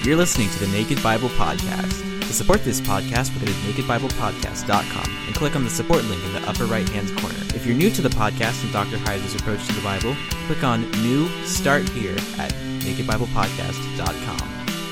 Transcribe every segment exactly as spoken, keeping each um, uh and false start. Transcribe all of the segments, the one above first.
You're listening to the Naked Bible Podcast. To support this podcast, go to naked bible podcast dot com and click on the support link in the upper right-hand corner. If you're new to the podcast and Doctor Heiser's approach to the Bible, click on New Start Here at naked bible podcast dot com.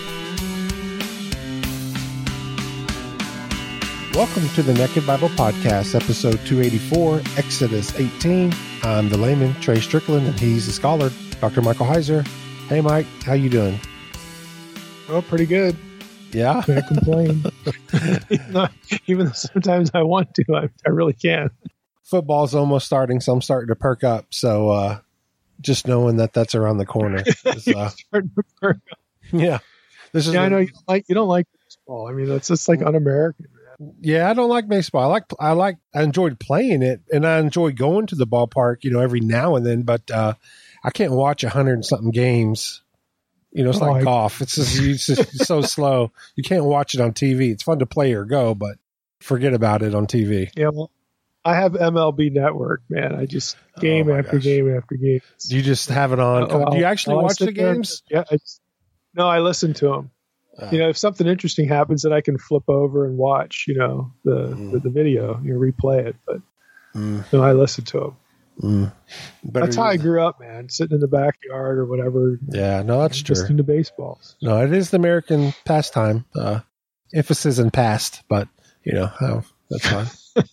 Welcome to the Naked Bible Podcast, episode two eighty-four, Exodus eighteen. I'm the layman, Trey Strickland, and he's the scholar, Doctor Michael Heiser. Hey, Mike, how you doing? Oh, pretty good. Yeah? Can't complain. even, though, even though sometimes I want to, I, I really can't. Football's almost starting, so I'm starting to perk up. So uh, just knowing that that's around the corner. Is, uh, starting to perk up. Yeah. This is yeah, a, I know you don't like you don't like baseball. I mean, that's just like un-American. Man. Yeah, I don't like baseball. I like I like I enjoyed playing it, and I enjoy going to the ballpark, you know, every now and then. But uh, I can't watch a hundred and something games. You know, it's Oh, like I- golf. It's just, it's just so slow. You can't watch it on T V. It's fun to play or go, but forget about it on T V. Yeah, well, I have M L B Network, man. I just game Oh, my after gosh. game after game. Do you just have it on? Oh, Do you actually I'll watch the sit there and- games? Yeah. I just, no, I listen to them. Uh, You know, if something interesting happens, then I can flip over and watch. You know, the Mm. the, the video. You know, replay it. But mm, no, I listen to them. mm. Better That's how I use- grew up, man. Sitting in the backyard or whatever. Yeah, no, that's just true. into baseballs. No, it is the American pastime. Uh, emphasis in past, but you know, oh, that's fine.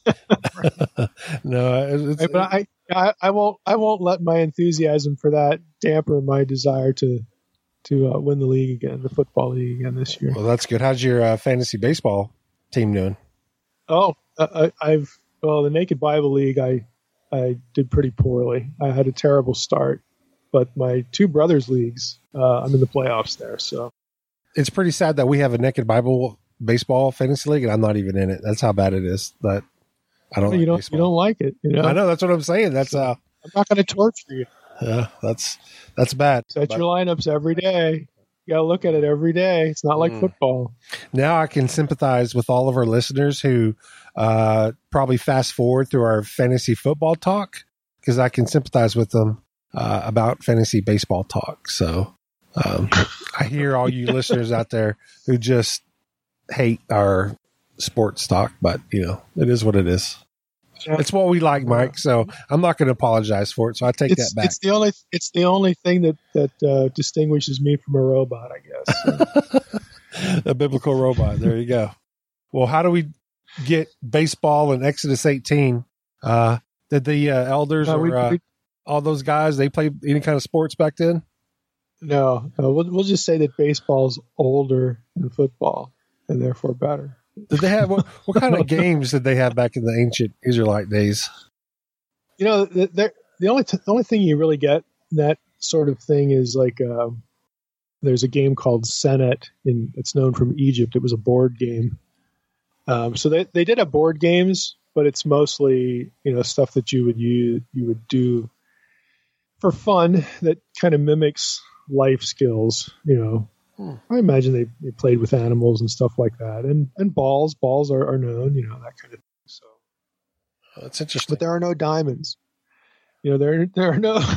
no, it's, Hey, but I, I, I won't, I won't let my enthusiasm for that damper my desire to, to uh, win the league again, the football league again this year. well, that's good. How's your uh, fantasy baseball team doing? Oh, I, I've, well, the Naked Bible League, I, I did pretty poorly. I had a terrible start, but my two brothers' leagues, uh, I'm in the playoffs there. So It's pretty sad that we have a Naked Bible baseball fantasy league, and I'm not even in it. That's how bad it is. That I don't. you like don't, baseball. you don't like it. You know, I know, that's what I'm saying. That's uh, I'm not going to torture you. yeah, that's that's bad. Set But your lineups every day. You got to look at it every day. It's not like Mm. football. now I can sympathize with all of our listeners who uh, probably fast forward through our fantasy football talk, because I can sympathize with them uh, about fantasy baseball talk. So um, I hear all you listeners out there who just hate our sports talk, but you know, it is what it is. It's what we like, Mike. So I'm not going to apologize for it. So I take It's, that back. it's the only it's the only thing that that uh, distinguishes me from a robot, I guess. A biblical robot. There you go. Well, how do we get baseball in Exodus eighteen? Uh, did the uh, elders Uh, or we- uh, we- all those guys, they played any kind of sports back then? no, no we'll, we'll just say that baseball's older than football and therefore better. Did they have what, what kind of games did they have back in the ancient Israelite days? You know, the, the, the only t- the only thing you really get in that sort of thing is like um, there's a game called Senet, in it's known from Egypt. It was a board game. Um, so they they did have board games, but it's mostly, you know, stuff that you would use you would do for fun that kind of mimics life skills. You know, Hmm. I imagine they, they played with animals and stuff like that, and and balls balls are, are known, you know, that kind of thing. So. That's interesting. But there are no diamonds. You know, there there are no.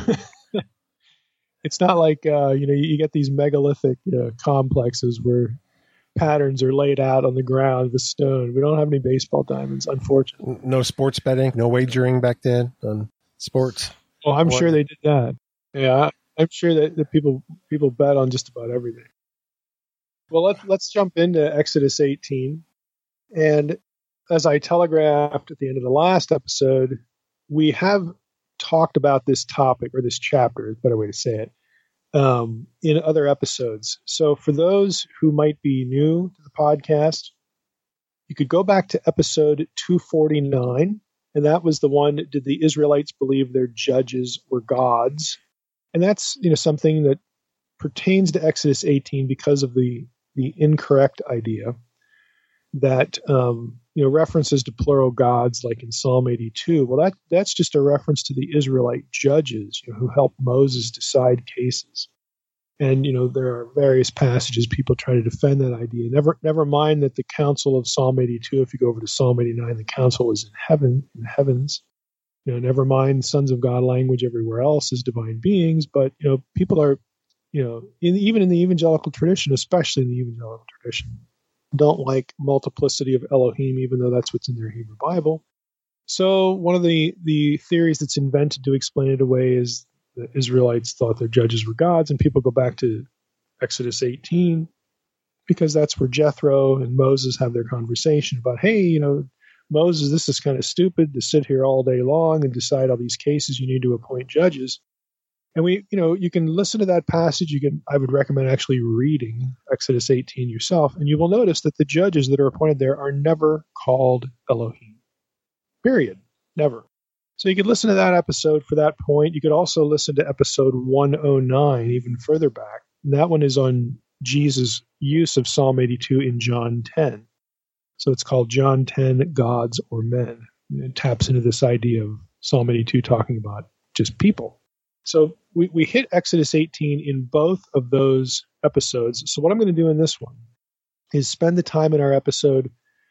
It's not like uh, you know, you, you get these megalithic you know, complexes where patterns are laid out on the ground with stone. We don't have any baseball diamonds, unfortunately. No sports betting, no wagering back then on sports. Well, I'm What- sure they did that. Yeah, I'm sure that, that people people bet on just about everything. Well, let's let's jump into Exodus eighteen, and as I telegraphed at the end of the last episode, we have talked about this topic, or this chapter is a better way to say it, um, in other episodes. So for those who might be new to the podcast, you could go back to episode two forty-nine, and that was the one, did the Israelites believe their judges were gods? And that's, you know, something that pertains to Exodus eighteen because of the the incorrect idea that um, you know, references to plural gods like in Psalm eighty-two. Well, that that's just a reference to the Israelite judges, you know, who helped Moses decide cases. And you know, there are various passages people try to defend that idea. Never, never mind that the council of Psalm eighty-two. If you go over to Psalm eighty-nine, the council is in heaven, in the heavens. You know, never mind sons of God language everywhere else is divine beings. But you know, people are you know, in, even in the evangelical tradition, especially in the evangelical tradition, don't like multiplicity of Elohim, even though that's what's in their Hebrew Bible. So one of the, the theories that's invented to explain it away is the Israelites thought their judges were gods, and people go back to Exodus eighteen because that's where Jethro and Moses have their conversation about, hey, you know, Moses, this is kind of stupid to sit here all day long and decide all these cases. You need to appoint judges. And we, you know, you can listen to that passage. You can, I would recommend actually reading Exodus eighteen yourself, and you will notice that the judges that are appointed there are never called Elohim. Period. Never. So you could listen to that episode for that point. You could also listen to episode one oh nine, even further back. And that one is on Jesus' use of Psalm eighty-two in John ten. So it's called John ten, Gods or Men. It taps into this idea of Psalm eighty-two talking about just people. So we, we hit Exodus eighteen in both of those episodes. So what I'm going to do in this one is spend the time in our episode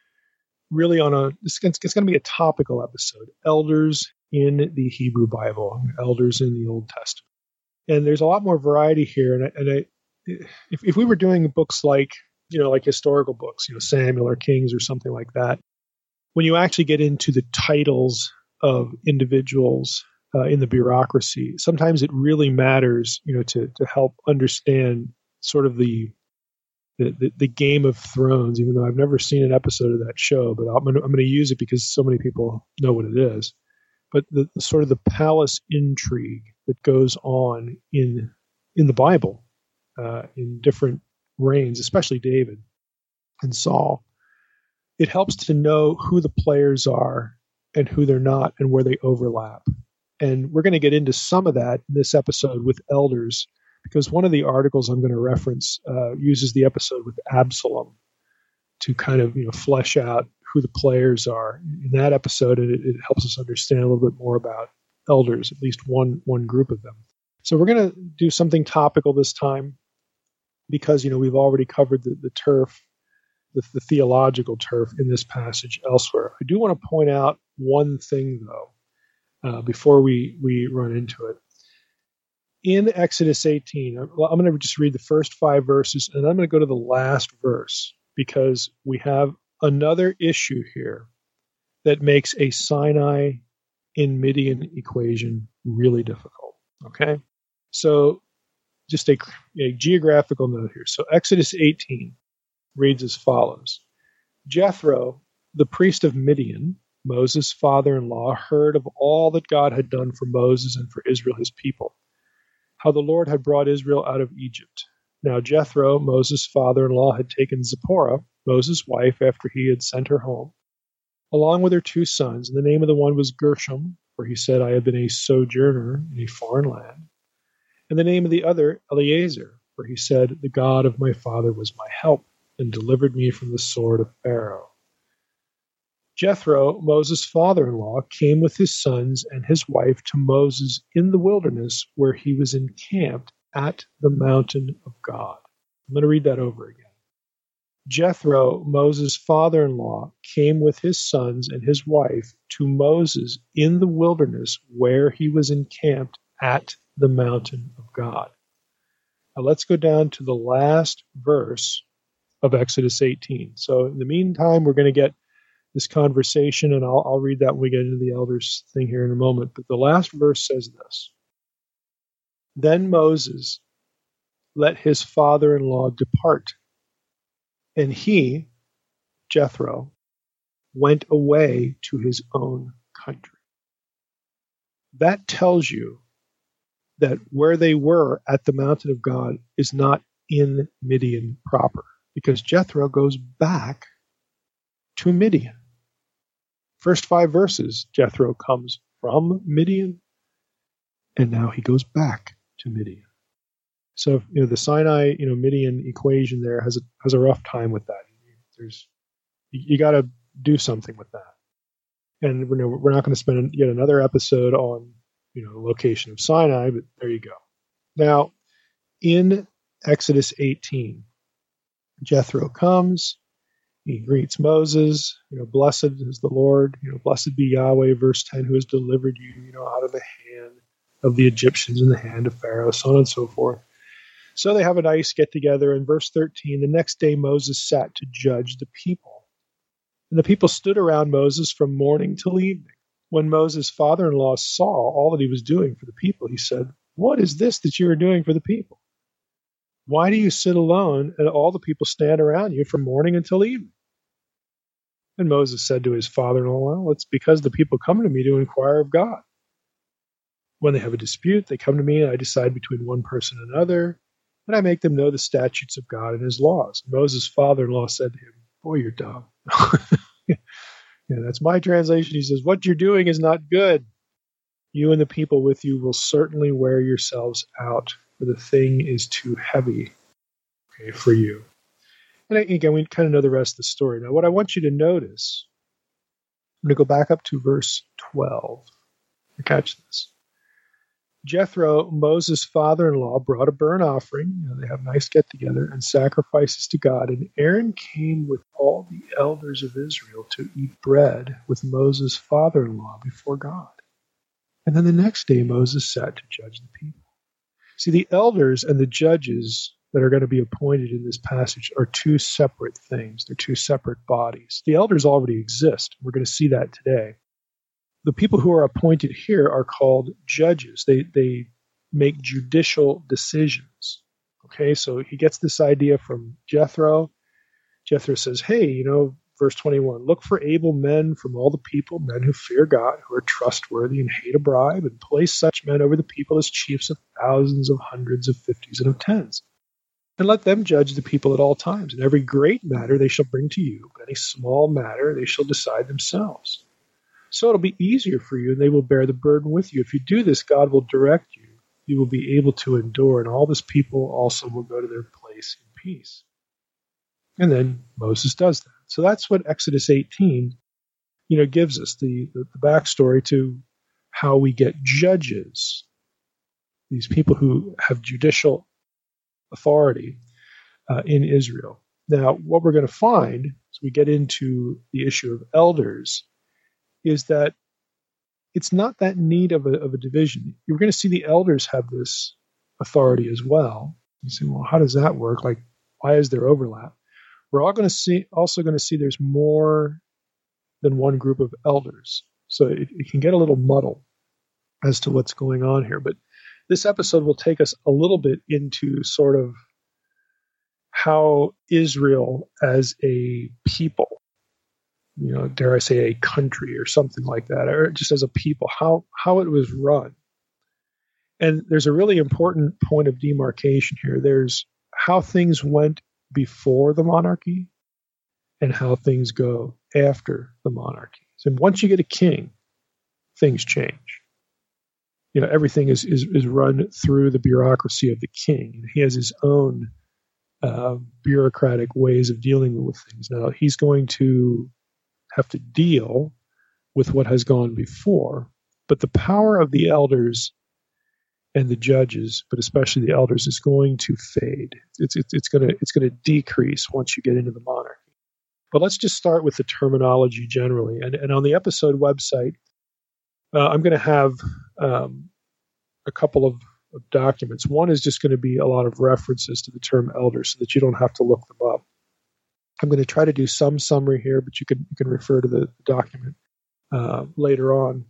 really on a, it's, it's going to be a topical episode, elders in the Hebrew Bible, elders in the Old Testament. And there's a lot more variety here. And I, and I if, if we were doing books like, you know, like historical books, you know, Samuel or Kings or something like that, when you actually get into the titles of individuals uh, in the bureaucracy, sometimes it really matters, you know, to to help understand sort of the the, the, the Game of Thrones, even though I've never seen an episode of that show, but I'm going to, I'm going to use it because so many people know what it is. But the, the sort of the palace intrigue that goes on in in the Bible, uh, in different reigns, especially David and Saul, it helps to know who the players are and who they're not and where they overlap. And we're going to get into some of that in this episode with elders, because one of the articles I'm going to reference uh, uses the episode with Absalom to kind of, you know, flesh out who the players are in that episode, and it, it helps us understand a little bit more about elders, at least one one group of them. So we're going to do something topical this time, because, you know, we've already covered the, the turf, the, the theological turf in this passage elsewhere. I do want to point out one thing, though, uh, before we, we run into it. In Exodus eighteen, I'm, I'm going to just read the first five verses, and I'm going to go to the last verse, because we have another issue here that makes a Sinai in Midian equation really difficult. Okay? So just a, a geographical note here. So Exodus eighteen reads as follows. Jethro, the priest of Midian, Moses' father-in-law, heard of all that God had done for Moses and for Israel, his people, how the Lord had brought Israel out of Egypt. Now Jethro, Moses' father-in-law, had taken Zipporah, Moses' wife, after he had sent her home, along with her two sons, and the name of the one was Gershom, for he said, I have been a sojourner in a foreign land. And the name of the other, Eleazar, for he said, the God of my father was my help, and delivered me from the sword of Pharaoh. Jethro, Moses' father-in-law, came with his sons and his wife to Moses in the wilderness, where he was encamped at the mountain of God. I'm going to read that over again. Jethro, Moses' father-in-law, came with his sons and his wife to Moses in the wilderness, where he was encamped at the mountain of God. Now let's go down to the last verse of Exodus eighteen. So in the meantime, we're going to get this conversation, and I'll, I'll read that when we get into the elders thing here in a moment. But the last verse says this. Then Moses let his father-in-law depart, and he, Jethro, went away to his own country. That tells you that where they were at the mountain of God is not in Midian proper, because Jethro goes back to Midian. First five verses, Jethro comes from Midian, and now he goes back to Midian. So, you know, the Sinai, you know, Midian equation there has a has a rough time with that. There's, you, you got to do something with that. And we're, we're not going to spend yet another episode on, you know, the location of Sinai, but there you go. Now, in Exodus eighteen, Jethro comes, he greets Moses, you know, blessed is the Lord, you know, blessed be Yahweh, verse ten, who has delivered you, you know, out of the hand of the Egyptians and the hand of Pharaoh, so on and so forth. So they have a nice get-together. In verse thirteen, the next day Moses sat to judge the people. And the people stood around Moses from morning till evening. When Moses' father-in-law saw all that he was doing for the people, he said, "What is this that you are doing for the people? Why do you sit alone and all the people stand around you from morning until evening?" And Moses said to his father-in-law, "Well, it's because the people come to me to inquire of God. When they have a dispute, they come to me, and I decide between one person and another, and I make them know the statutes of God and his laws." And Moses' father-in-law said to him, "Boy, you're dumb." Yeah, that's my translation. He says, "What you're doing is not good. You and the people with you will certainly wear yourselves out, for the thing is too heavy, okay, for you." And again, we kind of know the rest of the story. Now, what I want you to notice, I'm going to go back up to verse twelve. Catch this. Jethro, Moses' father-in-law, brought a burnt offering. You know, they have a nice get-together and sacrifices to God. And Aaron came with all the elders of Israel to eat bread with Moses' father-in-law before God. And then the next day, Moses sat to judge the people. See, the elders and the judges that are going to be appointed in this passage are two separate things. They're two separate bodies. The elders already exist. We're going to see that today. The people who are appointed here are called judges. They they make judicial decisions. Okay, so he gets this idea from Jethro. Jethro says, "Hey, you know, verse twenty-one, look for able men from all the people, men who fear God, who are trustworthy and hate a bribe, and place such men over the people as chiefs of thousands, of hundreds, of fifties, and of tens. And let them judge the people at all times. And every great matter they shall bring to you, but any small matter they shall decide themselves. So it'll be easier for you, and they will bear the burden with you. If you do this, God will direct you. You will be able to endure, and all this people also will go to their place in peace." And then Moses does that. So that's what Exodus eighteen, you know, gives us, the, the, the backstory to how we get judges, these people who have judicial authority uh, in Israel. Now, what we're going to find as we get into the issue of elders is that it's not that neat of a, of a division. You're going to see the elders have this authority as well. You say, well, how does that work? Like, why is there overlap? We're all going to see, also going to see there's more than one group of elders. So it, it can get a little muddled as to what's going on here. But this episode will take us a little bit into sort of how Israel as a people, you know, dare I say a country or something like that, or just as a people, how, how it was run. And there's a really important point of demarcation here. There's how things went before the monarchy and how things go after the monarchy. So once you get a king, things change. You know, everything is, is, is run through the bureaucracy of the king. He has his own uh, bureaucratic ways of dealing with things. Now, he's going to have to deal with what has gone before, but the power of the elders and the judges, but especially the elders, is going to fade. It's it's, it's going to it's going to decrease once you get into the monarchy. But let's just start with the terminology generally. And and on the episode website, uh, I'm going to have um, a couple of, of documents. One is just going to be a lot of references to the term elder, so that you don't have to look them up. I'm going to try to do some summary here, but you can you can refer to the document uh, later on.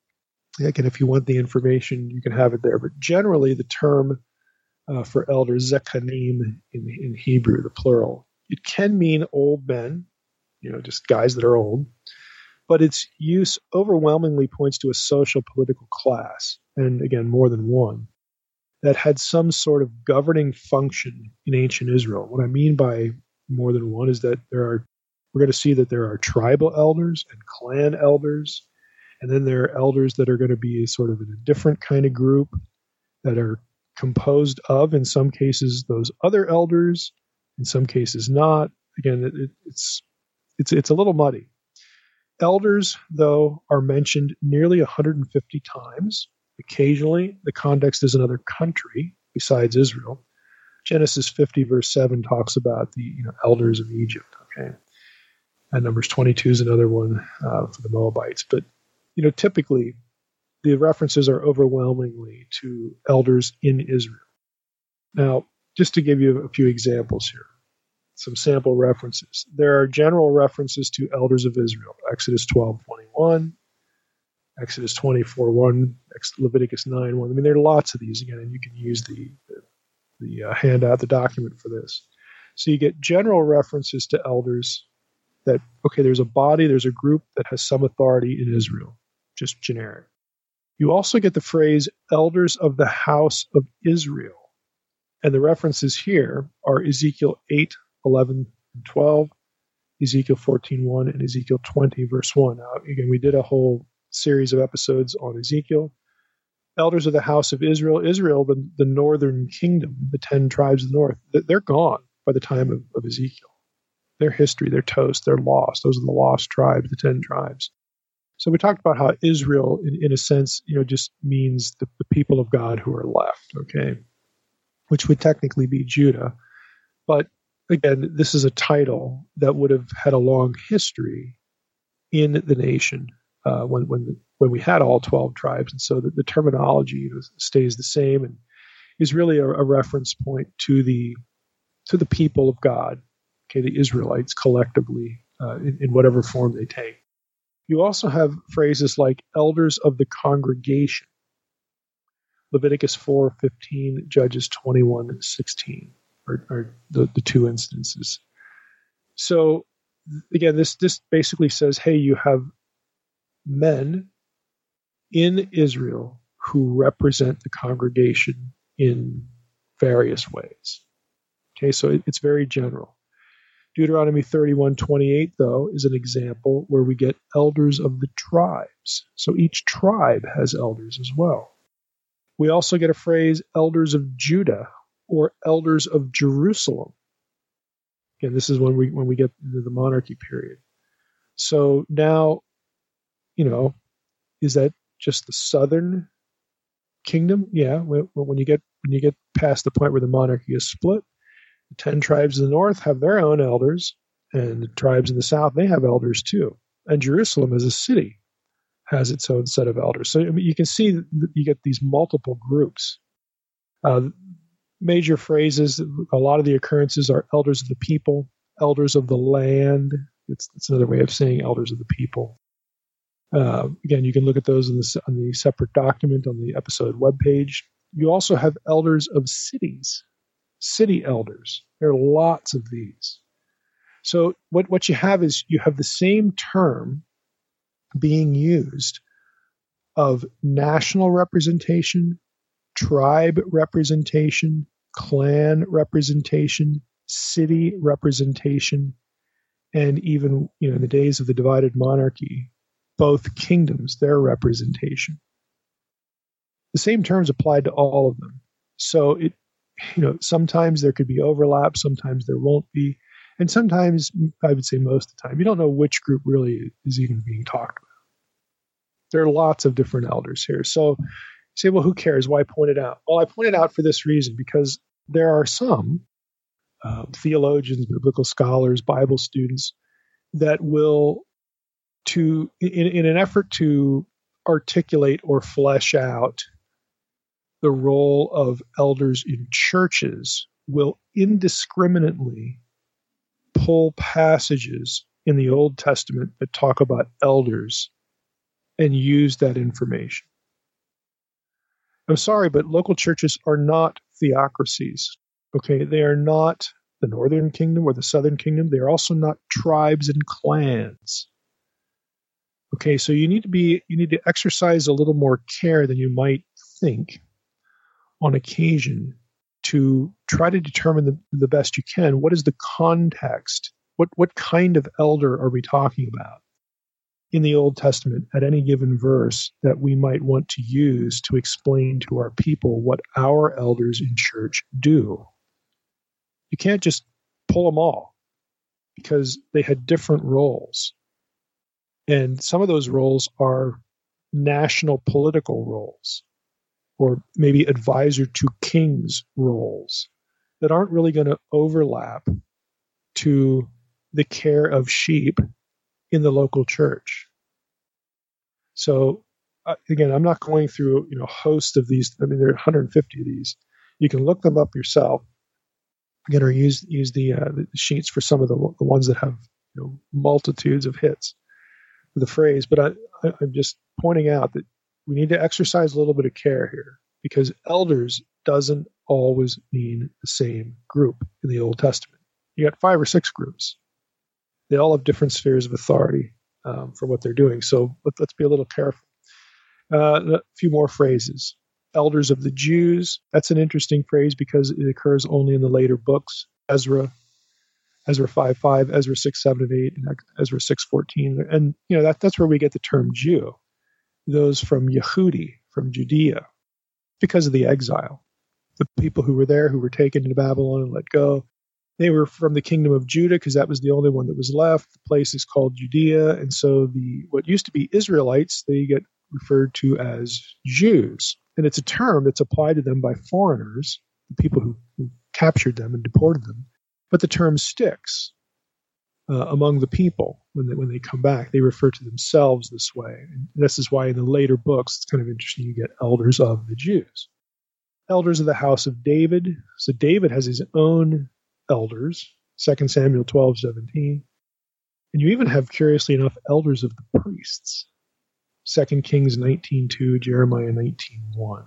Again, if you want the information, you can have it there. But generally, the term uh, for elders, zekanim in, in Hebrew, the plural, it can mean old men, you know, just guys that are old. But its use overwhelmingly points to a social political class, and again, more than one, that had some sort of governing function in ancient Israel. What I mean by more than one is that there are, we're going to see that there are tribal elders and clan elders. And then there are elders that are going to be sort of in a different kind of group that are composed of, in some cases, those other elders, in some cases not. Again, it, it's it's it's a little muddy. Elders, though, are mentioned nearly one hundred fifty times. Occasionally, the context is another country besides Israel. Genesis fifty, verse seven, talks about the you know elders of Egypt. Okay, and Numbers twenty-two is another one uh, for the Moabites, but you know, typically the references are overwhelmingly to elders in Israel. Now, just to give you a few examples here, some sample references. There are general references to elders of Israel, Exodus twelve twenty-one, Exodus twenty-four one, Leviticus nine one. I mean, there are lots of these, again, and you can use the, the, the uh, handout, the document for this. So you get general references to elders that, okay, there's a body, there's a group that has some authority in Israel, just generic. You also get the phrase elders of the house of Israel. And the references here are Ezekiel eight, eleven, and twelve, Ezekiel fourteen one, and Ezekiel twenty, verse one. Now, again, we did a whole series of episodes on Ezekiel. Elders of the house of Israel. Israel, the, the northern kingdom, the ten tribes of the north, they're gone by the time of, of Ezekiel. Their history, they're toast, they're lost. Those are the lost tribes, the ten tribes. So we talked about how Israel, in, in a sense, you know, just means the, the people of God who are left, okay, which would technically be Judah. But again, this is a title that would have had a long history in the nation uh, when when the, when we had all twelve tribes, and so the, the terminology, you know, stays the same and is really a, a reference point to the to the people of God, okay, the Israelites collectively uh, in, in whatever form they take. You also have phrases like elders of the congregation, Leviticus four fifteen, Judges twenty-one sixteen, are, are the, the two instances. So again, this this basically says, hey, you have men in Israel who represent the congregation in various ways. Okay, so it, it's very general. Deuteronomy thirty-one twenty-eight, though, is an example where we get elders of the tribes. So each tribe has elders as well. We also get a phrase, elders of Judah, or elders of Jerusalem. Again, this is when we when we get into the monarchy period. So now, you know, is that just the southern kingdom? Yeah, when, when you get when you get past the point where the monarchy is split, the ten tribes in the north have their own elders, and the tribes in the south, they have elders too. And Jerusalem as a city has its own set of elders. So I mean, you can see that you get these multiple groups. Uh, major phrases, a lot of the occurrences are elders of the people, elders of the land. It's, it's another way of saying elders of the people. Uh, again, you can look at those in the, on the separate document on the episode webpage. You also have elders of cities, city elders. There are lots of these. So what, what you have is you have the same term being used of national representation, tribe representation, clan representation, city representation, and even, you know, in the days of the divided monarchy, both kingdoms, their representation. The same terms applied to all of them. So it, you know, sometimes there could be overlap, sometimes there won't be, and sometimes, I would say most of the time, you don't know which group really is even being talked about. There are lots of different elders here. So you say, well, who cares? Why point it out? Well, I point it out for this reason, because there are some uh, theologians, biblical scholars, Bible students that will, to in, in an effort to articulate or flesh out the role of elders in churches, will indiscriminately pull passages in the Old Testament that talk about elders and use that information. I'm sorry, but local churches are not theocracies. Okay, they are not the Northern Kingdom or the Southern Kingdom. They are also not tribes and clans. Okay, so you need to be you need to exercise a little more care than you might think on occasion to try to determine the, the best you can. What is the context? What what kind of elder are we talking about in the Old Testament at any given verse that we might want to use to explain to our people what our elders in church do? You can't just pull them all, because they had different roles. And some of those roles are national political roles, or maybe advisor to kings roles that aren't really going to overlap to the care of sheep in the local church. So uh, again, I'm not going through, you know, a host of these. I mean, there are one hundred fifty of these. You can look them up yourself. again, or use use the, uh, the sheets for some of the, the ones that have you know, multitudes of hits for the phrase. But I, I, I'm just pointing out that we need to exercise a little bit of care here, because elders doesn't always mean the same group in the Old Testament. You got five or six groups. They all have different spheres of authority um, for what they're doing. So let, let's be a little careful. Uh, a few more phrases. Elders of the Jews. That's an interesting phrase because it occurs only in the later books. Ezra, Ezra five five, Ezra six seven and eight, and Ezra six fourteen. And you know that that's where we get the term Jew. Those from Yehudi, from Judea, because of the exile. The people who were there, who were taken into Babylon and let go, they were from the kingdom of Judah because that was the only one that was left. The place is called Judea, and so the what used to be Israelites, they get referred to as Jews. And it's a term that's applied to them by foreigners, the people who, who captured them and deported them. But the term sticks uh, among the people when they, when they come back. They refer to themselves this way. And this is why in the later books, it's kind of interesting, you get elders of the Jews. Elders of the house of David. So David has his own elders, Second Samuel twelve seventeen. And you even have, curiously enough, elders of the priests. Second Kings nineteen two, Jeremiah nineteen one.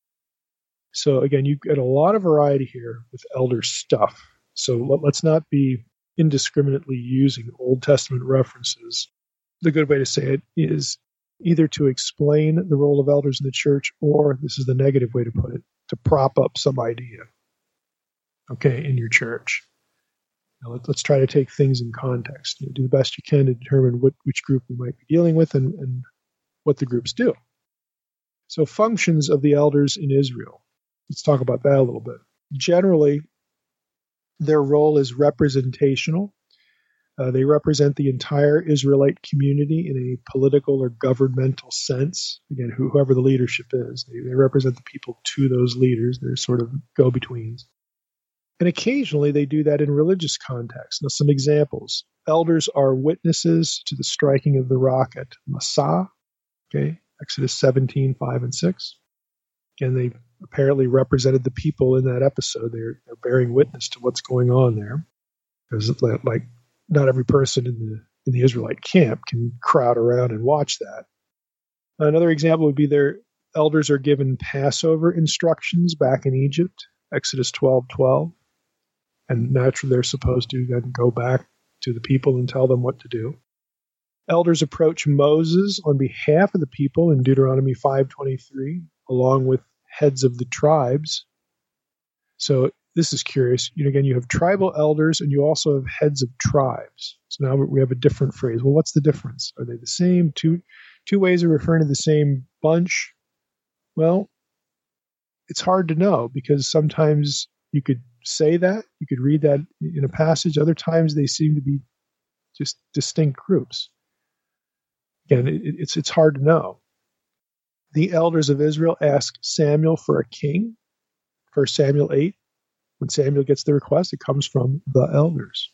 So again, you get a lot of variety here with elder stuff. So let, let's not be indiscriminately using Old Testament references. The good way to say it is either to explain the role of elders in the church, or this is the negative way to put it, to prop up some idea, okay, in your church. Now let, let's try to take things in context. You know, do the best you can to determine what, which group we might be dealing with and, and what the groups do. So functions of the elders in Israel. Let's talk about that a little bit. Generally, their role is representational. Uh, they represent the entire Israelite community in a political or governmental sense. Again, whoever the leadership is, they, they represent the people to those leaders. They're sort of go-betweens. And occasionally they do that in religious context. Now, some examples. Elders are witnesses to the striking of the rock at Massah. Okay, Exodus seventeen, five and six. Again, they apparently represented the people in that episode. They're, they're bearing witness to what's going on there. Because, like, not every person in the in the Israelite camp can crowd around and watch that. Another example would be their elders are given Passover instructions back in Egypt, Exodus twelve twelve. And naturally, they're supposed to then go back to the people and tell them what to do. Elders approach Moses on behalf of the people in Deuteronomy five twenty-three, along with heads of the tribes. So this is curious. You know, again, you have tribal elders and you also have heads of tribes. So now we have a different phrase. Well, what's the difference? Are they the same? Two, two ways of referring to the same bunch? Well, it's hard to know because sometimes you could say that, you could read that in a passage. Other times they seem to be just distinct groups. Again, it, it's it's hard to know. The elders of Israel ask Samuel for a king. First Samuel eight, when Samuel gets the request, it comes from the elders,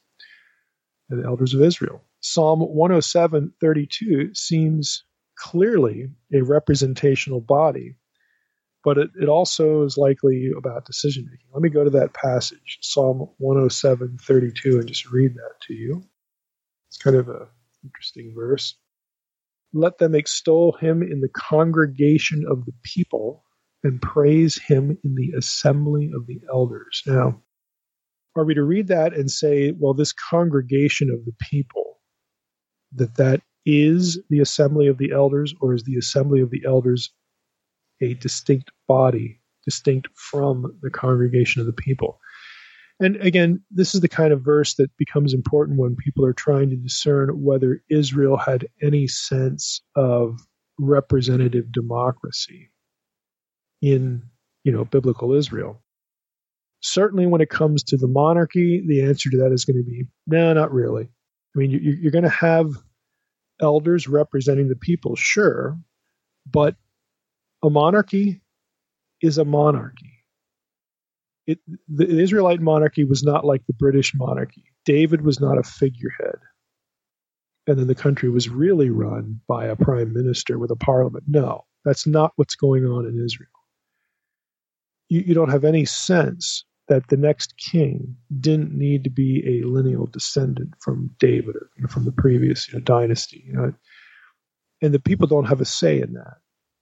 the elders of Israel. Psalm one oh seven thirty-two seems clearly a representational body, but it, it also is likely about decision making. Let me go to that passage, Psalm one oh seven thirty-two, and just read that to you. It's kind of an interesting verse. Let them extol him in the congregation of the people and praise him in the assembly of the elders. Now, are we to read that and say, well, this congregation of the people, that that is the assembly of the elders, or is the assembly of the elders a distinct body, distinct from the congregation of the people? And again, this is the kind of verse that becomes important when people are trying to discern whether Israel had any sense of representative democracy in, you know, biblical Israel. Certainly when it comes to the monarchy, the answer to that is going to be, no, not really. I mean, you, you're going to have elders representing the people, sure, but a monarchy is a monarchy. It, the Israelite monarchy was not like the British monarchy. David was not a figurehead. And then the country was really run by a prime minister with a parliament. No, that's not what's going on in Israel. You, you don't have any sense that the next king didn't need to be a lineal descendant from David or you know, from the previous you know, dynasty. You know, and the people don't have a say in that.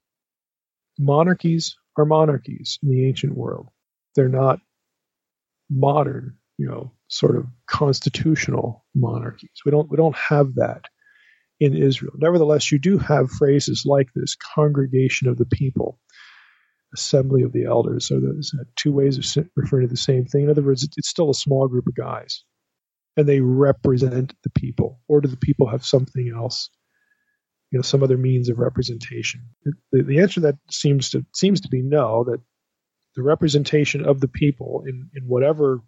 Monarchies are monarchies in the ancient world. They're not modern, you know, sort of constitutional monarchies. We don't we don't have that in Israel. Nevertheless, you do have phrases like this: congregation of the people, assembly of the elders. So there's two ways of referring to the same thing. In other words, it's still a small group of guys, and they represent the people. Or do the people have something else? You know, some other means of representation. The, the answer to that seems to seems to be no. That the representation of the people in, in whatever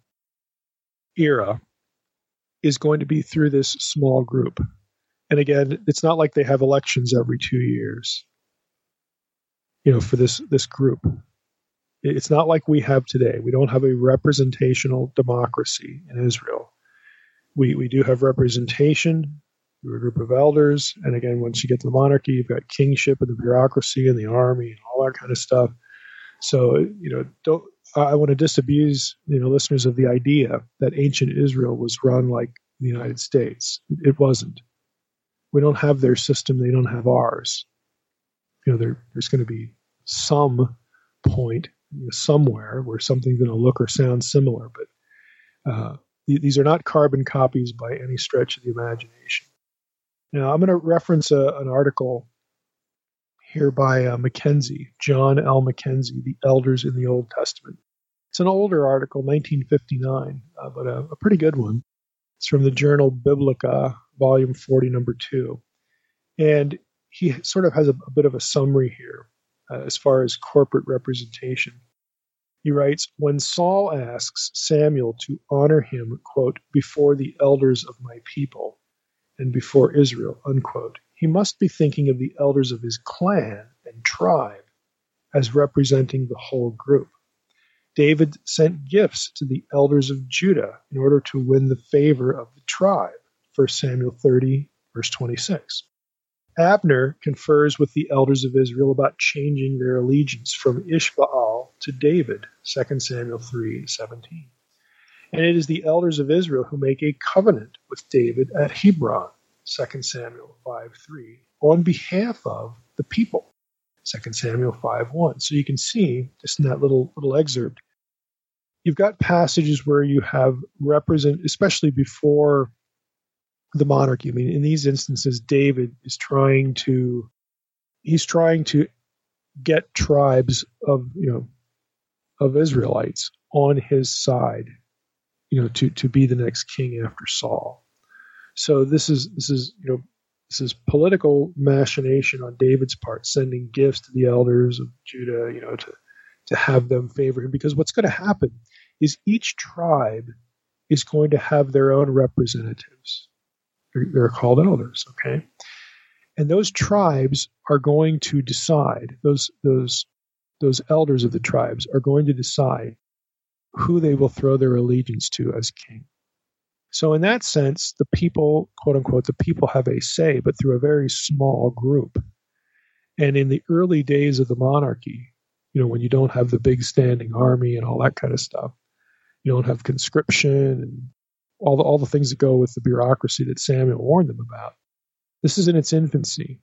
era is going to be through this small group. And again, it's not like they have elections every two years. You know, for this this group, it's not like we have today. We don't have a representational democracy in Israel. We we do have representation. We're a group of elders, and again, once you get to the monarchy, you've got kingship and the bureaucracy and the army and all that kind of stuff. So, you know, don't I want to disabuse you know listeners of the idea that ancient Israel was run like the United States. It wasn't. We don't have their system; they don't have ours. You know, there, there's going to be some point you know, somewhere where something's going to look or sound similar, but uh, th- these are not carbon copies by any stretch of the imagination. Now, I'm going to reference a, an article here by uh, Mackenzie, John L. Mackenzie, The Elders in the Old Testament. It's an older article, nineteen fifty-nine, uh, but a, a pretty good one. It's from the journal Biblica, volume forty, number two. And he sort of has a, a bit of a summary here uh, as far as corporate representation. He writes, when Saul asks Samuel to honor him, quote, before the elders of my people and before Israel, unquote, he must be thinking of the elders of his clan and tribe as representing the whole group. David sent gifts to the elders of Judah in order to win the favor of the tribe, First Samuel thirty, verse twenty-six. Abner confers with the elders of Israel about changing their allegiance from Ishbaal to David, Second Samuel three seventeen. And it is the elders of Israel who make a covenant with David at Hebron, Second Samuel five three, on behalf of the people, Second Samuel five one. So you can see, just in that little little excerpt, you've got passages where you have represent, especially before the monarchy. I mean, in these instances, David is trying to, he's trying to get tribes of, you know, of Israelites on his side, you know, to, to be the next king after Saul. So this is, this is, you know, this is political machination on David's part, sending gifts to the elders of Judah, you know, to, to have them favor him. Because what's going to happen is each tribe is going to have their own representatives. They're, they're called elders, okay? And those tribes are going to decide, those, those, those elders of the tribes are going to decide who they will throw their allegiance to as king. So in that sense, the people, quote unquote, the people have a say, but through a very small group. And in the early days of the monarchy, you know, when you don't have the big standing army and all that kind of stuff, you don't have conscription and all the all the things that go with the bureaucracy that Samuel warned them about. This is in its infancy.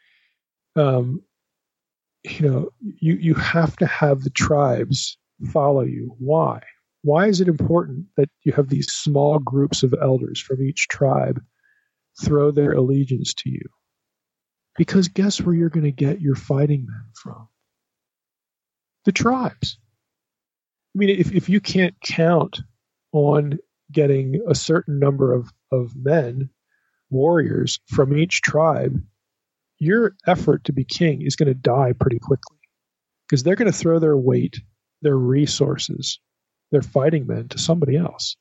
Um, you know, you you have to have the tribes follow you. Why? Why is it important that you have these small groups of elders from each tribe throw their allegiance to you? Because guess where you're going to get your fighting men from? The tribes. I mean, if, if you can't count on getting a certain number of, of men, warriors from each tribe, your effort to be king is going to die pretty quickly because they're going to throw their weight, their resources, their fighting men to somebody else.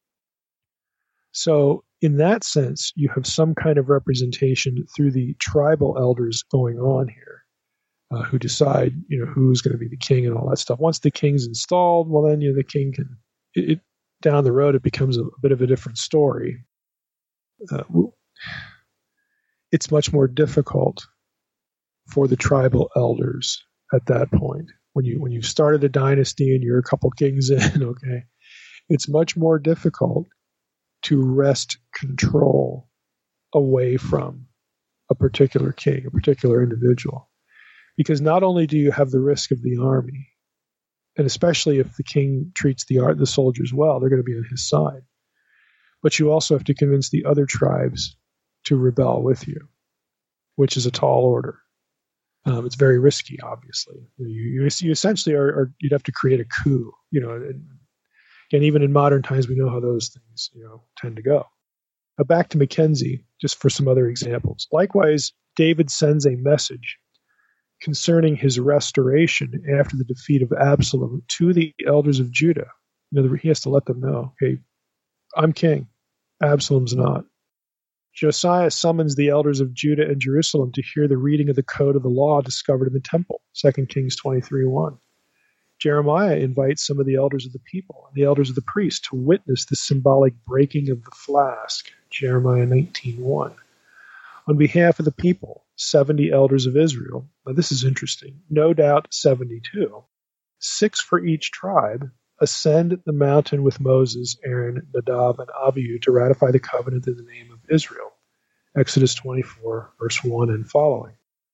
So in that sense, you have some kind of representation through the tribal elders going on here, uh, who decide, you know, who's going to be the king and all that stuff. Once the king's installed, well, then, you know, the king can, it, it down the road, it becomes a, a bit of a different story. Uh, it's much more difficult for the tribal elders at that point. when you when you've started a dynasty and you're a couple kings in, okay, it's much more difficult to wrest control away from a particular king, a particular individual. Because not only do you have the risk of the army, and especially if the king treats the art, the soldiers well, they're going to be on his side. But you also have to convince the other tribes to rebel with you, which is a tall order. Um, it's very risky, obviously. You, you, you essentially are, are, you'd have to create a coup. You know, and, and even in modern times, we know how those things, you know, tend to go. Now back to Mackenzie, just for some other examples. Likewise, David sends a message concerning his restoration after the defeat of Absalom to the elders of Judah. In other words, he has to let them know, hey, I'm king. Absalom's not. Josiah summons the elders of Judah and Jerusalem to hear the reading of the code of the law discovered in the temple, Second Kings twenty-three one. Jeremiah invites some of the elders of the people and the elders of the priests to witness the symbolic breaking of the flask, Jeremiah nineteen one. On behalf of the people, seventy elders of Israel, now this is interesting, no doubt seventy-two, six for each tribe, ascend the mountain with Moses, Aaron, Nadab, and Abihu to ratify the covenant in the name of Israel. Exodus twenty-four, verse one and following.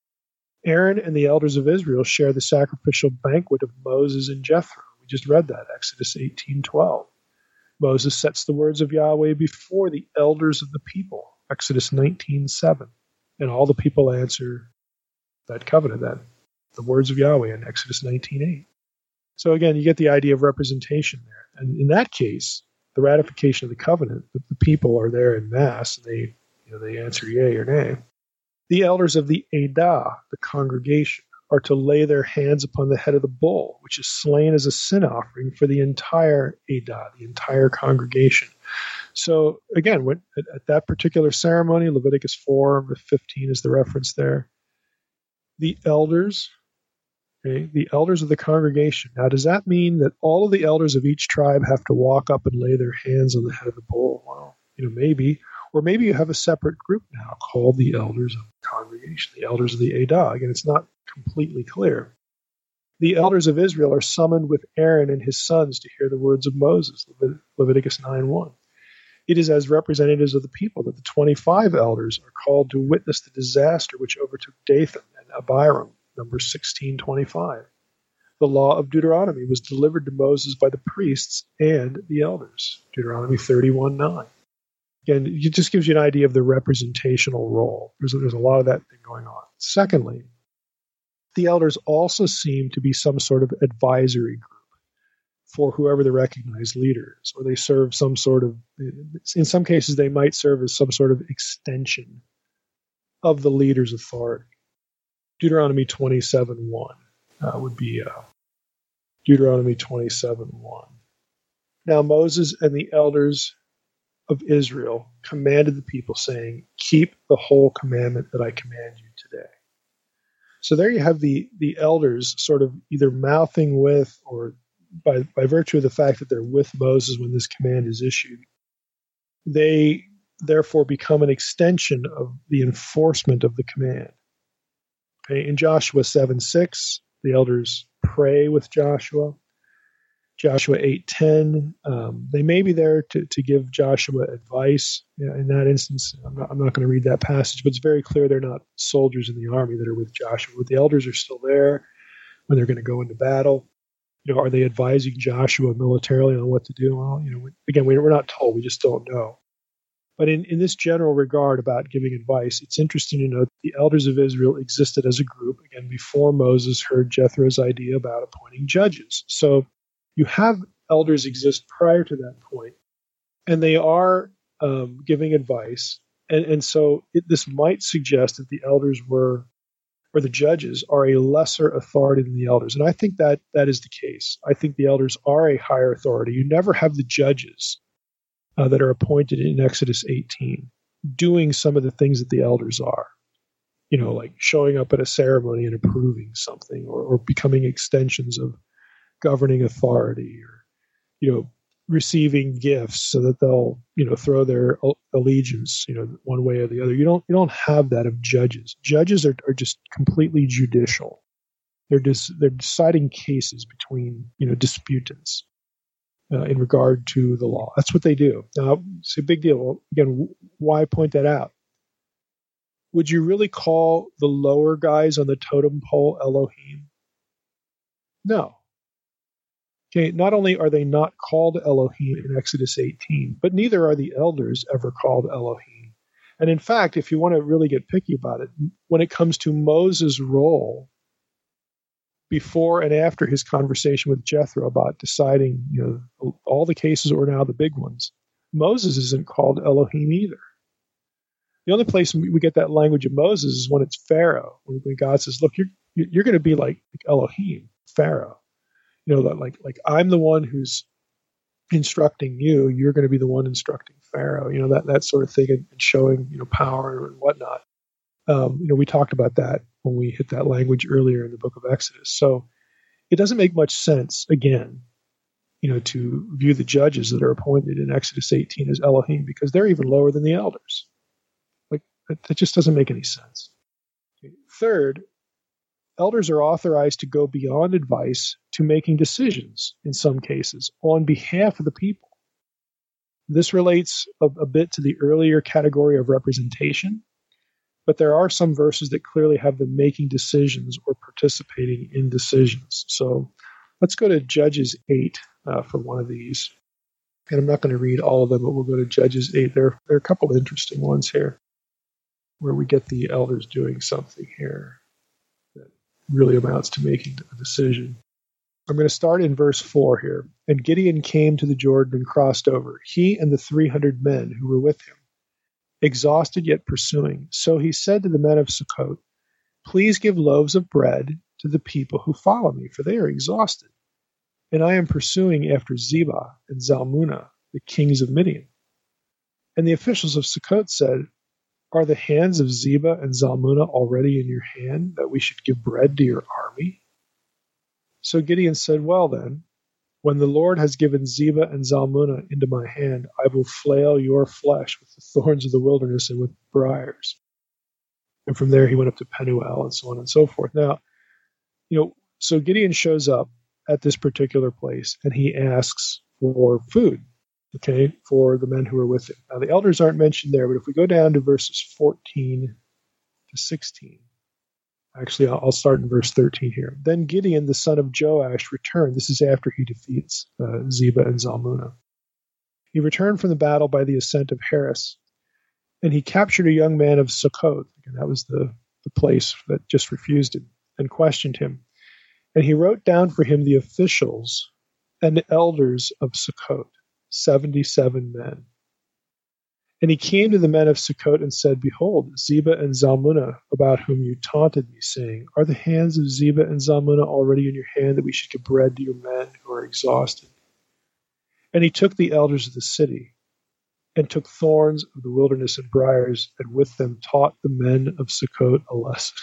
Aaron and the elders of Israel share the sacrificial banquet of Moses and Jethro. We just read that, Exodus eighteen twelve. Moses sets the words of Yahweh before the elders of the people, Exodus nineteen seven. And all the people answer that covenant then, the words of Yahweh in Exodus nineteen eight. So again, you get the idea of representation there. And in that case, the ratification of the covenant, the, the people are there in mass, and they, you know, they answer yea or nay. The elders of the Adah, the congregation, are to lay their hands upon the head of the bull, which is slain as a sin offering for the entire Adah, the entire congregation. So again, when, at, at that particular ceremony, Leviticus four, fifteen is the reference there. The elders, okay, the elders of the congregation. Now, does that mean that all of the elders of each tribe have to walk up and lay their hands on the head of the bull? Well, you know, maybe. Or maybe you have a separate group now called the elders of the congregation, the elders of the Adah. Again, it's not completely clear. The elders of Israel are summoned with Aaron and his sons to hear the words of Moses, Levit- Leviticus nine one. It is as representatives of the people that the twenty-five elders are called to witness the disaster which overtook Dathan and Abiram, Numbers sixteen twenty-five. The law of Deuteronomy was delivered to Moses by the priests and the elders, Deuteronomy thirty-one nine. Again, it just gives you an idea of the representational role. There's, there's a lot of that thing going on. Secondly, the elders also seem to be some sort of advisory group for whoever the recognized leader is, or they serve some sort of, in some cases, they might serve as some sort of extension of the leader's authority. Deuteronomy twenty-seven one uh, would be uh, Deuteronomy twenty-seven one. Now Moses and the elders of Israel commanded the people, saying, keep the whole commandment that I command you today. So there you have the, the elders sort of either mouthing with, or by, by virtue of the fact that they're with Moses when this command is issued, they therefore become an extension of the enforcement of the command. Okay, in Joshua seven six, the elders pray with Joshua. Joshua eight ten, um, they may be there to, to give Joshua advice. You know, in that instance, I'm not, I'm not going to read that passage, but it's very clear they're not soldiers in the army that are with Joshua. But the elders are still there when they're going to go into battle. You know, are they advising Joshua militarily on what to do? Well, you know, again, we're not told. We just don't know. But in, in this general regard about giving advice, it's interesting to note the elders of Israel existed as a group, again, before Moses heard Jethro's idea about appointing judges. So you have elders exist prior to that point, and they are um, giving advice. And, and so it, this might suggest that the elders were, or the judges are a lesser authority than the elders. And I think that that is the case. I think the elders are a higher authority. You never have the judges uh, that are appointed in Exodus eighteen doing some of the things that the elders are. You know, like showing up at a ceremony and approving something, or, or becoming extensions of governing authority, or, you know, receiving gifts so that they'll, you know, throw their allegiance, you know, one way or the other. You don't, you don't have that of judges. Judges are, are just completely judicial. They're dis- they're deciding cases between, you know, disputants uh, in regard to the law. That's what they do. Now, it's a big deal. Well, again, why point that out? Would you really call the lower guys on the totem pole Elohim? No. Okay, not only are they not called Elohim in Exodus eighteen, but neither are the elders ever called Elohim. And in fact, if you want to really get picky about it, when it comes to Moses' role before and after his conversation with Jethro about deciding, you know, all the cases or now the big ones, Moses isn't called Elohim either. The only place we get that language of Moses is when it's Pharaoh, when God says, look, you're, you're going to be like Elohim, Pharaoh. You know, that like, like I'm the one who's instructing you, you're going to be the one instructing Pharaoh, you know, that, that sort of thing, and, and showing, you know, power and whatnot. Um, you know, we talked about that when we hit that language earlier in the book of Exodus. So it doesn't make much sense, again, you know, to view the judges that are appointed in Exodus eighteen as Elohim, because they're even lower than the elders. Like, that, that just doesn't make any sense. Okay. Third, elders are authorized to go beyond advice to making decisions, in some cases, on behalf of the people. This relates a, a bit to the earlier category of representation, but there are some verses that clearly have them making decisions or participating in decisions. So let's go to Judges eight uh, for one of these. And I'm not going to read all of them, but we'll go to Judges eight. There, there are a couple of interesting ones here where we get the elders doing something here that really amounts to making a decision. I'm going to start in verse four here. And Gideon came to the Jordan and crossed over, he and the three hundred men who were with him, exhausted yet pursuing. So he said to the men of Sukkot, please give loaves of bread to the people who follow me, for they are exhausted. And I am pursuing after Zebah and Zalmunna, the kings of Midian. And the officials of Sukkot said, are the hands of Zebah and Zalmunna already in your hand, that we should give bread to your army? So Gideon said, well then, when the Lord has given Zebah and Zalmunna into my hand, I will flail your flesh with the thorns of the wilderness and with briars. And from there he went up to Penuel and so on and so forth. Now, you know, so Gideon shows up at this particular place and he asks for food, okay, for the men who are with him. Now, the elders aren't mentioned there, but if we go down to verses fourteen to sixteen, actually, I'll start in verse thirteen here. Then Gideon, the son of Joash, returned. This is after he defeats uh, Zebah and Zalmunna. He returned from the battle by the ascent of Heres, and he captured a young man of Sukkot, and that was the, the place that just refused him, and questioned him. And he wrote down for him the officials and the elders of Sukkot, seventy-seven men. And he came to the men of Sukkot and said, behold, Zebah and Zalmunna, about whom you taunted me, saying, are the hands of Zebah and Zalmunna already in your hand, that we should give bread to your men who are exhausted? And he took the elders of the city, and took thorns of the wilderness and briars, and with them taught the men of Sukkot a lesson.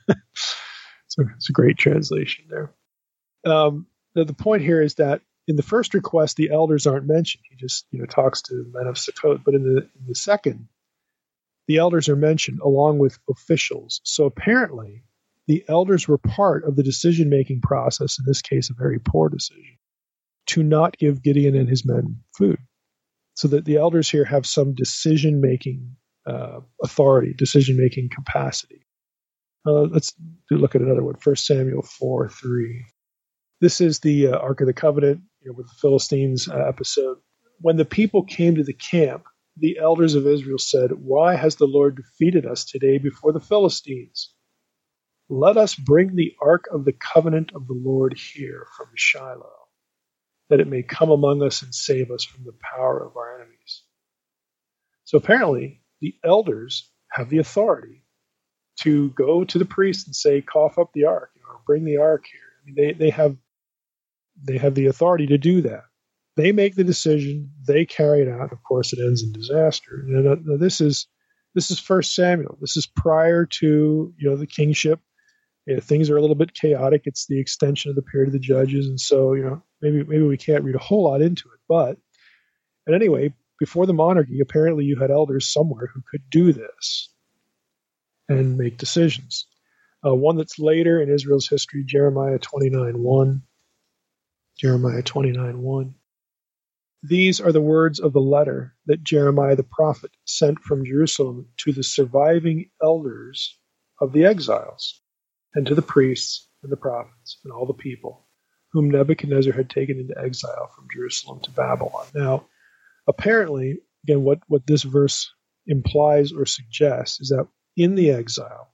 So it's a great translation there. Um, the, the point here is that in the first request, the elders aren't mentioned. He just, you know, talks to the men of Sukkot. But in the, in the second, the elders are mentioned along with officials. So apparently, the elders were part of the decision-making process, in this case, a very poor decision, to not give Gideon and his men food. So that the elders here have some decision-making uh, authority, decision-making capacity. Uh, let's do look at another one, First Samuel four three. This is the uh, Ark of the Covenant, you know, with the Philistines uh, episode. When the people came to the camp, the elders of Israel said, why has the Lord defeated us today before the Philistines? Let us bring the Ark of the Covenant of the Lord here from Shiloh, that it may come among us and save us from the power of our enemies. So apparently, the elders have the authority to go to the priest and say, cough up the ark, you know, or bring the ark here. I mean, they, they have they have the authority to do that. They make the decision, they carry it out. Of course, it ends in disaster. And uh, this is this is First Samuel. This is prior to, you know, the kingship. You know, things are a little bit chaotic. It's the extension of the period of the judges, and so, you know, maybe maybe we can't read a whole lot into it. But and anyway, before the monarchy, apparently you had elders somewhere who could do this and make decisions. Uh, one that's later in Israel's history, Jeremiah twenty-nine one. Jeremiah twenty-nine one. These are the words of the letter that Jeremiah the prophet sent from Jerusalem to the surviving elders of the exiles, and to the priests and the prophets and all the people whom Nebuchadnezzar had taken into exile from Jerusalem to Babylon. Now, apparently, again, what, what this verse implies or suggests is that in the exile,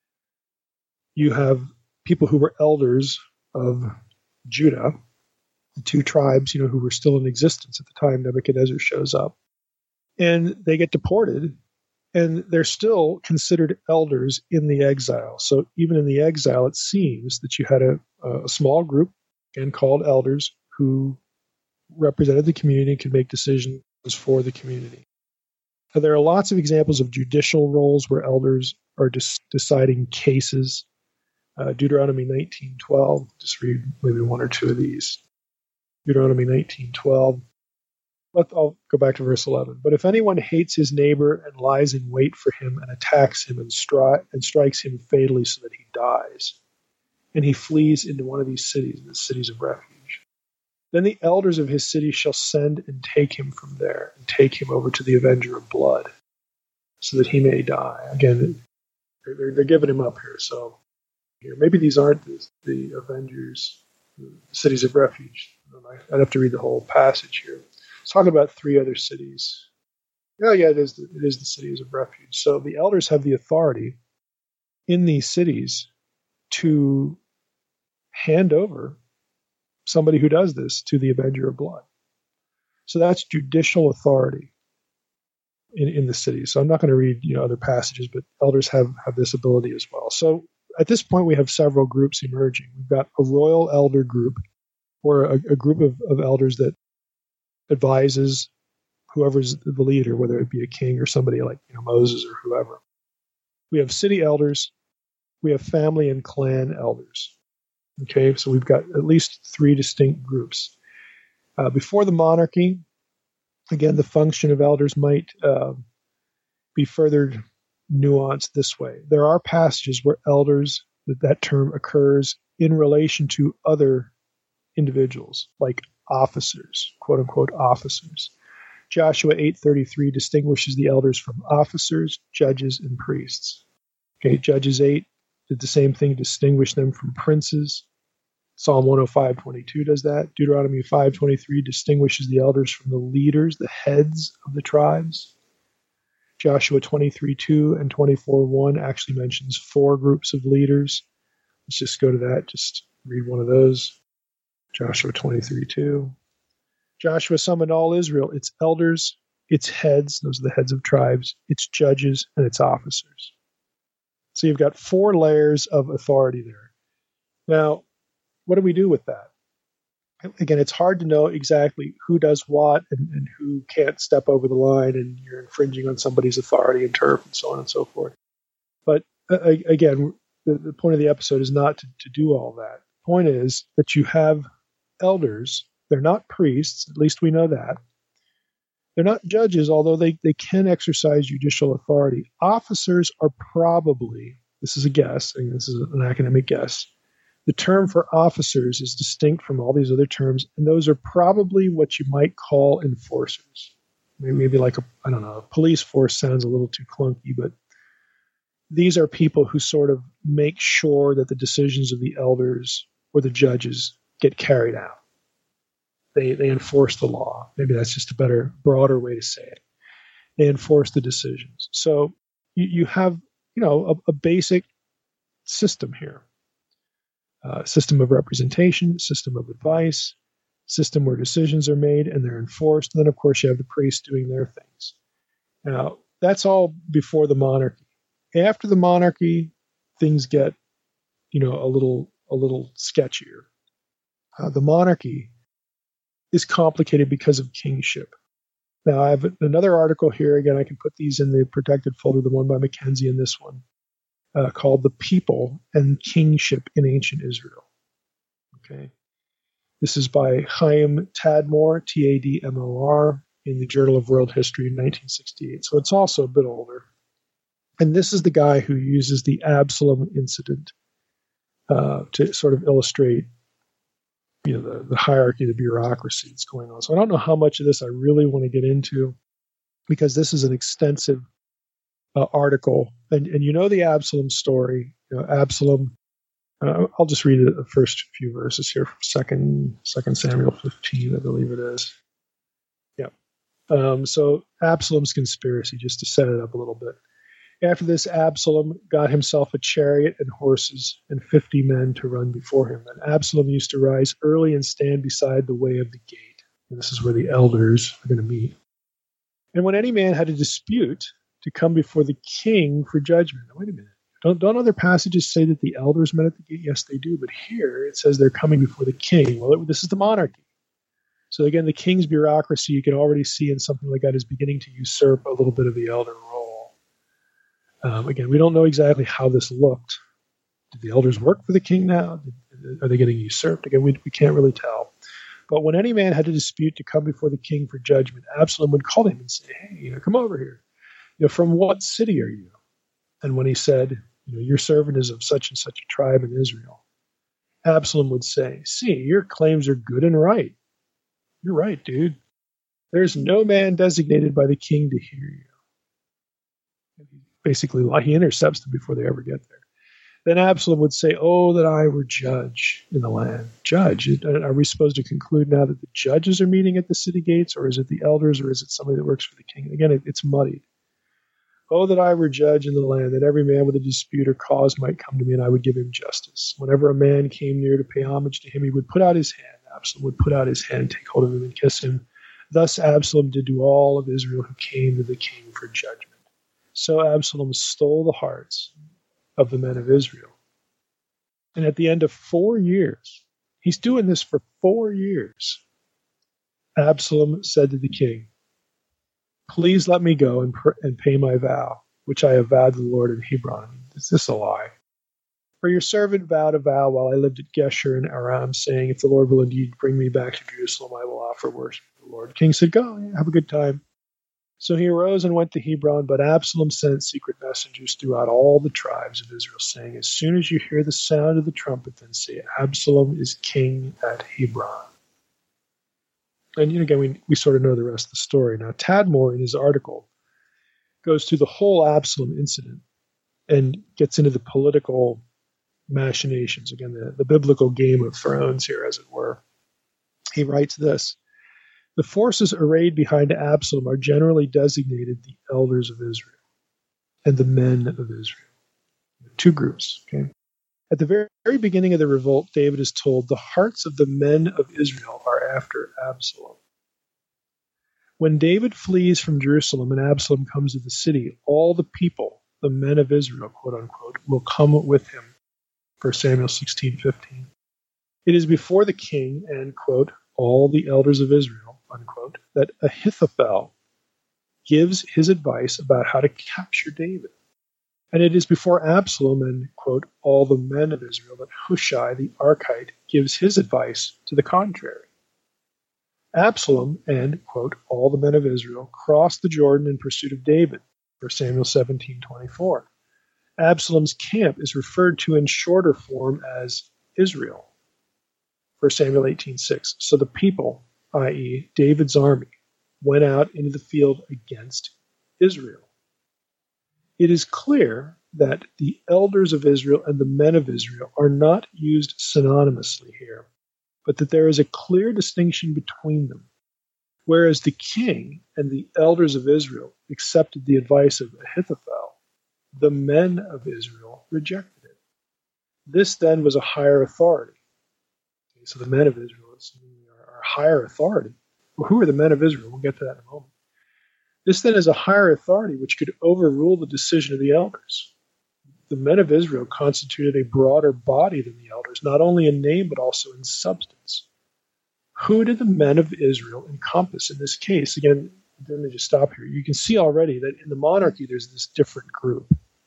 you have people who were elders of Judah, the two tribes, you know, who were still in existence at the time Nebuchadnezzar shows up, and they get deported, and they're still considered elders in the exile. So even in the exile, it seems that you had a, a small group, again called elders, who represented the community and could make decisions for the community. Now, there are lots of examples of judicial roles where elders are just deciding cases. Uh, Deuteronomy nineteen twelve, just read maybe one or two of these. Deuteronomy nineteen twelve. Let, I'll go back to verse eleven. But if anyone hates his neighbor and lies in wait for him and attacks him and, stri- and strikes him fatally so that he dies, and he flees into one of these cities, the cities of refuge, then the elders of his city shall send and take him from there, and take him over to the avenger of blood, so that he may die. Again, they're, they're giving him up here. So here, maybe these aren't the, the avengers, the cities of refuge. I'd have to read the whole passage here. It's talking about three other cities. Oh, yeah, it is the, it is the cities of refuge. So the elders have the authority in these cities to hand over somebody who does this to the avenger of blood. So that's judicial authority in, in the city. So I'm not going to read you know other passages, but elders have, have this ability as well. So at this point, we have several groups emerging. We've got a royal elder group, or a, a group of, of elders that advises whoever's the leader, whether it be a king or somebody like you know, Moses or whoever. We have city elders. We have family and clan elders. Okay, so we've got at least three distinct groups. Uh, before the monarchy, again, the function of elders might uh, be further nuanced this way. There are passages where elders, that, that term occurs in relation to other individuals, like officers, quote unquote officers. Joshua eight thirty-three distinguishes the elders from officers, judges, and priests. Okay, Judges eight did the same thing, distinguish them from princes. Psalm one oh five twenty-two does that. Deuteronomy five twenty-three distinguishes the elders from the leaders, the heads of the tribes. Joshua twenty-three two and twenty-four one actually mentions four groups of leaders. Let's just go to that, just read one of those. Joshua twenty-three two. Joshua summoned all Israel, its elders, its heads, those are the heads of tribes, its judges, and its officers. So you've got four layers of authority there. Now, what do we do with that? Again, it's hard to know exactly who does what and, and who can't step over the line and you're infringing on somebody's authority and turf and so on and so forth. But uh, again, the, the point of the episode is not to, to do all that. The point is that you have elders. They're not priests, at least we know that. They're not judges, although they, they can exercise judicial authority. Officers are probably, this is a guess, and this is an academic guess, the term for officers is distinct from all these other terms, and those are probably what you might call enforcers. Maybe, maybe like, a, I don't know, a police force sounds a little too clunky, but these are people who sort of make sure that the decisions of the elders or the judges get carried out. They they enforce the law. Maybe that's just a better, broader way to say it. They enforce the decisions. So you, you have, you know, a, a basic system here. Uh, system of representation, system of advice, system where decisions are made and they're enforced. And then, of course, you have the priests doing their things. Now, that's all before the monarchy. After the monarchy, things get, you know, a little a little sketchier. Uh, the monarchy is complicated because of kingship. Now, I have another article here. Again, I can put these in the protected folder, the one by Mackenzie and this one, uh, called The People and Kingship in Ancient Israel. Okay. This is by Chaim Tadmor, T A D M O R, in the Journal of World History in nineteen sixty-eight. So it's also a bit older. And this is the guy who uses the Absalom incident uh, to sort of illustrate, you know, the, the hierarchy, the bureaucracy that's going on. So I don't know how much of this I really want to get into, because this is an extensive uh, article. And, and you know the Absalom story. You know, Absalom, uh, I'll just read the first few verses here from Second Second Samuel fifteen, I believe it is. Yeah. Um, so Absalom's conspiracy, just to set it up a little bit. After this, Absalom got himself a chariot and horses and fifty men to run before him. And Absalom used to rise early and stand beside the way of the gate. And this is where the elders are going to meet. And when any man had a dispute, to come before the king for judgment. Now, wait a minute. Don't, don't other passages say that the elders met at the gate? Yes, they do. But here it says they're coming before the king. Well, it, this is the monarchy. So again, the king's bureaucracy, you can already see in something like that, is beginning to usurp a little bit of the elder role. Um, again, we don't know exactly how this looked. Did the elders work for the king now? Did, are they getting usurped? Again, we, we can't really tell. But when any man had a dispute to come before the king for judgment, Absalom would call him and say, hey, you know, come over here. You know, from what city are you? And when he said, you know, your servant is of such and such a tribe in Israel, Absalom would say, see, your claims are good and right. You're right, dude. There's no man designated by the king to hear you. Basically, he intercepts them before they ever get there. Then Absalom would say, oh, that I were judge in the land. Judge. Are we supposed to conclude now that the judges are meeting at the city gates, or is it the elders, or is it somebody that works for the king? And again, it, it's muddied. Oh, that I were judge in the land, that every man with a dispute or cause might come to me, and I would give him justice. Whenever a man came near to pay homage to him, he would put out his hand. Absalom would put out his hand, take hold of him, and kiss him. Thus Absalom did to all of Israel who came to the king for judgment. So Absalom stole the hearts of the men of Israel. And at the end of four years, he's doing this for four years, Absalom said to the king, please let me go and, pr- and pay my vow, which I have vowed to the Lord in Hebron. Is this a lie? For your servant vowed a vow while I lived at Geshur in Aram, saying, if the Lord will indeed bring me back to Jerusalem, I will offer worship to the Lord. The king said, go, have a good time. So he arose and went to Hebron, but Absalom sent secret messengers throughout all the tribes of Israel, saying, as soon as you hear the sound of the trumpet, then say, Absalom is king at Hebron. And you know, again, we, we sort of know the rest of the story. Now, Tadmor, in his article, goes through the whole Absalom incident and gets into the political machinations, again, the, the biblical Game of Thrones here, as it were. He writes this. The forces arrayed behind Absalom are generally designated the elders of Israel and the men of Israel. Two groups. Okay. At the very, very beginning of the revolt, David is told, the hearts of the men of Israel are after Absalom. When David flees from Jerusalem and Absalom comes to the city, all the people, the men of Israel, quote unquote, will come with him. First Samuel sixteen fifteen. It is before the king and, quote, all the elders of Israel, unquote, that Ahithophel gives his advice about how to capture David. And it is before Absalom and, quote, all the men of Israel that Hushai the Archite gives his advice to the contrary. Absalom and, quote, all the men of Israel crossed the Jordan in pursuit of David, First Samuel seventeen twenty-four. Absalom's camp is referred to in shorter form as Israel, First Samuel eighteen six. So the people, that is, David's army, went out into the field against Israel. It is clear that the elders of Israel and the men of Israel are not used synonymously here, but that there is a clear distinction between them. Whereas the king and the elders of Israel accepted the advice of Ahithophel, the men of Israel rejected it. This then was a higher authority. Okay, so the men of Israel are, are higher authority. Well, who are the men of Israel? We'll get to that in a moment. This then is a higher authority which could overrule the decision of the elders. The men of Israel constituted a broader body than the elders, not only in name but also in substance. Who did the men of Israel encompass in this case? Again, let me just stop here. You can see already that in the monarchy there's this different group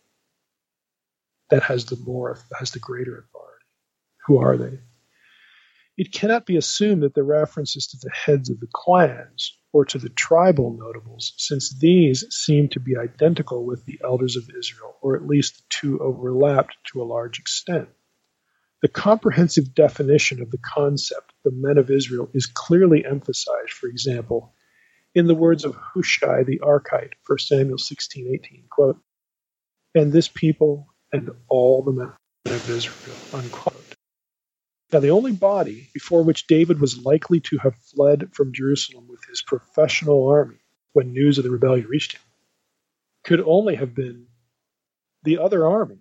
that has the more, has the greater authority. Who are they? It cannot be assumed that the references to the heads of the clans or to the tribal notables, since these seem to be identical with the elders of Israel, or at least the two overlapped to a large extent. The comprehensive definition of the concept, the men of Israel, is clearly emphasized, for example, in the words of Hushai the Archite, First Samuel sixteen eighteen, quote, "And this people and all the men of Israel," unquote. Now, the only body before which David was likely to have fled from Jerusalem with his professional army when news of the rebellion reached him could only have been the other army.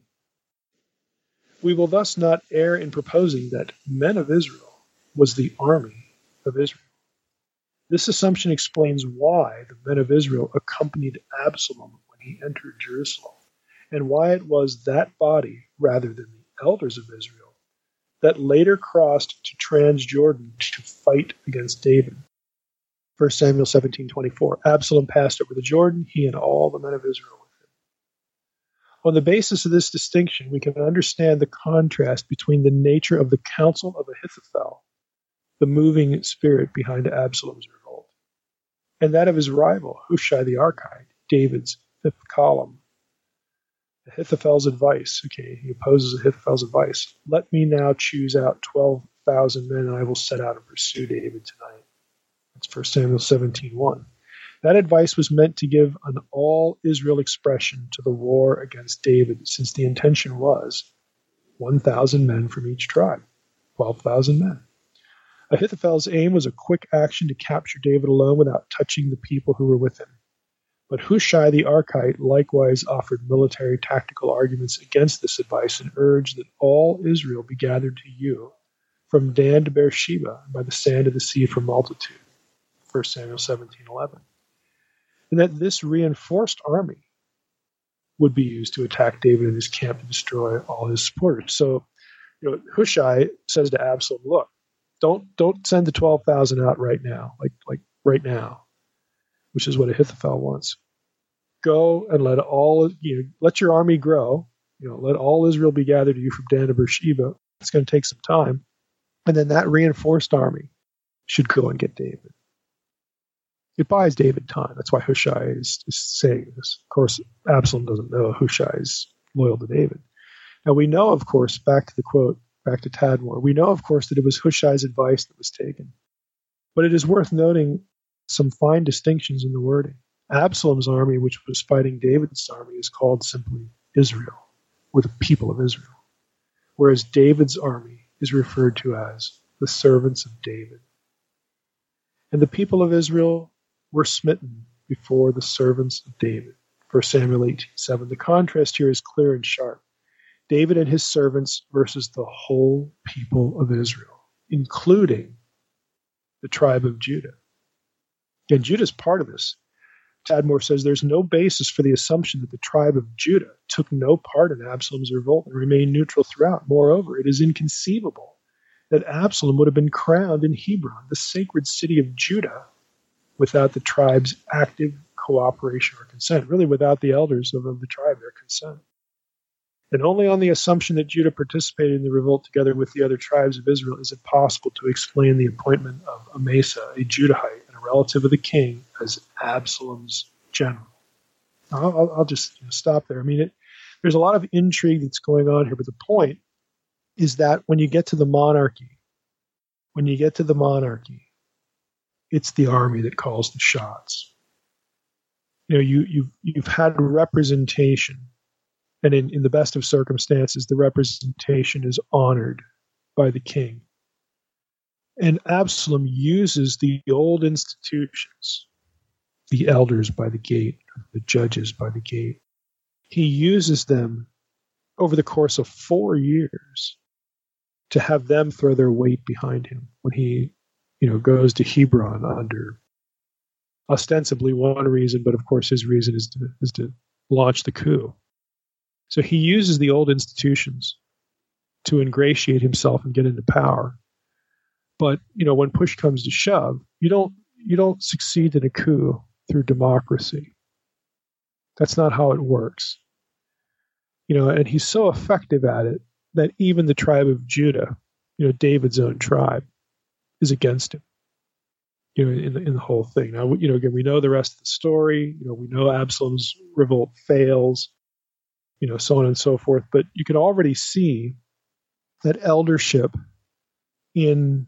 We will thus not err in proposing that men of Israel was the army of Israel. This assumption explains why the men of Israel accompanied Absalom when he entered Jerusalem, and why it was that body, rather than the elders of Israel, that later crossed to Transjordan to fight against David. First Samuel seventeen twenty-four. Absalom passed over the Jordan, he and all the men of Israel with him. On the basis of this distinction, we can understand the contrast between the nature of the counsel of Ahithophel, the moving spirit behind Absalom's revolt, and that of his rival, Hushai the Archite, David's fifth column. Ahithophel's advice, okay, he opposes Ahithophel's advice. "Let me now choose out twelve thousand men, and I will set out and pursue David tonight." That's First Samuel seventeen one. That advice was meant to give an all-Israel expression to the war against David, since the intention was one thousand men from each tribe, twelve thousand men. Ahithophel's aim was a quick action to capture David alone without touching the people who were with him. But Hushai the Archite likewise offered military tactical arguments against this advice and urged that all Israel be gathered to you from Dan to Beersheba by the sand of the sea for multitude. First Samuel seventeen eleven. And that this reinforced army would be used to attack David in his camp to destroy all his supporters. So, you know, Hushai says to Absalom, "Look, don't don't send the twelve thousand out right now, like like right now," which is what Ahithophel wants. "Go and let all, you know, let your army grow. You know, let all Israel be gathered to you from Dan to Beersheba. It's going to take some time, and then that reinforced army should go and get David." It buys David time. That's why Hushai is, is saying this. Of course, Absalom doesn't know Hushai is loyal to David. Now we know, of course, back to the quote, back to Tadmor, we know, of course, that it was Hushai's advice that was taken. But it is worth noting some fine distinctions in the wording. Absalom's army, which was fighting David's army, is called simply Israel, or the people of Israel, whereas David's army is referred to as the servants of David. And the people of Israel were smitten before the servants of David. First Samuel eighteen seven. The contrast here is clear and sharp. David and his servants versus the whole people of Israel, including the tribe of Judah. And Judah's part of this. Tadmor says there's no basis for the assumption that the tribe of Judah took no part in Absalom's revolt and remained neutral throughout. Moreover, it is inconceivable that Absalom would have been crowned in Hebron, the sacred city of Judah, without the tribe's active cooperation or consent, really without the elders of, of the tribe, their consent. And only on the assumption that Judah participated in the revolt together with the other tribes of Israel is it possible to explain the appointment of Amasa, a Judahite and a relative of the king, as Absalom's general. I'll, I'll, I'll just you know, stop there. I mean, it, there's a lot of intrigue that's going on here, but the point is that when you get to the monarchy, when you get to the monarchy, it's the army that calls the shots. You know, you, you've, you've had representation, and in, in the best of circumstances, the representation is honored by the king. And Absalom uses the old institutions, the elders by the gate, the judges by the gate. He uses them over the course of four years to have them throw their weight behind him when he, you know, goes to Hebron under ostensibly one reason, but of course his reason is to, is to launch the coup. So he uses the old institutions to ingratiate himself and get into power. But, you know, when push comes to shove, you don't you don't succeed in a coup through democracy. That's not how it works. You know, and he's so effective at it that even the tribe of Judah, you know, David's own tribe, is against him. you know, in the, in the whole thing. Now, you know, again, we know the rest of the story. You know, we know Absalom's revolt fails, you know, so on and so forth. But you can already see that eldership in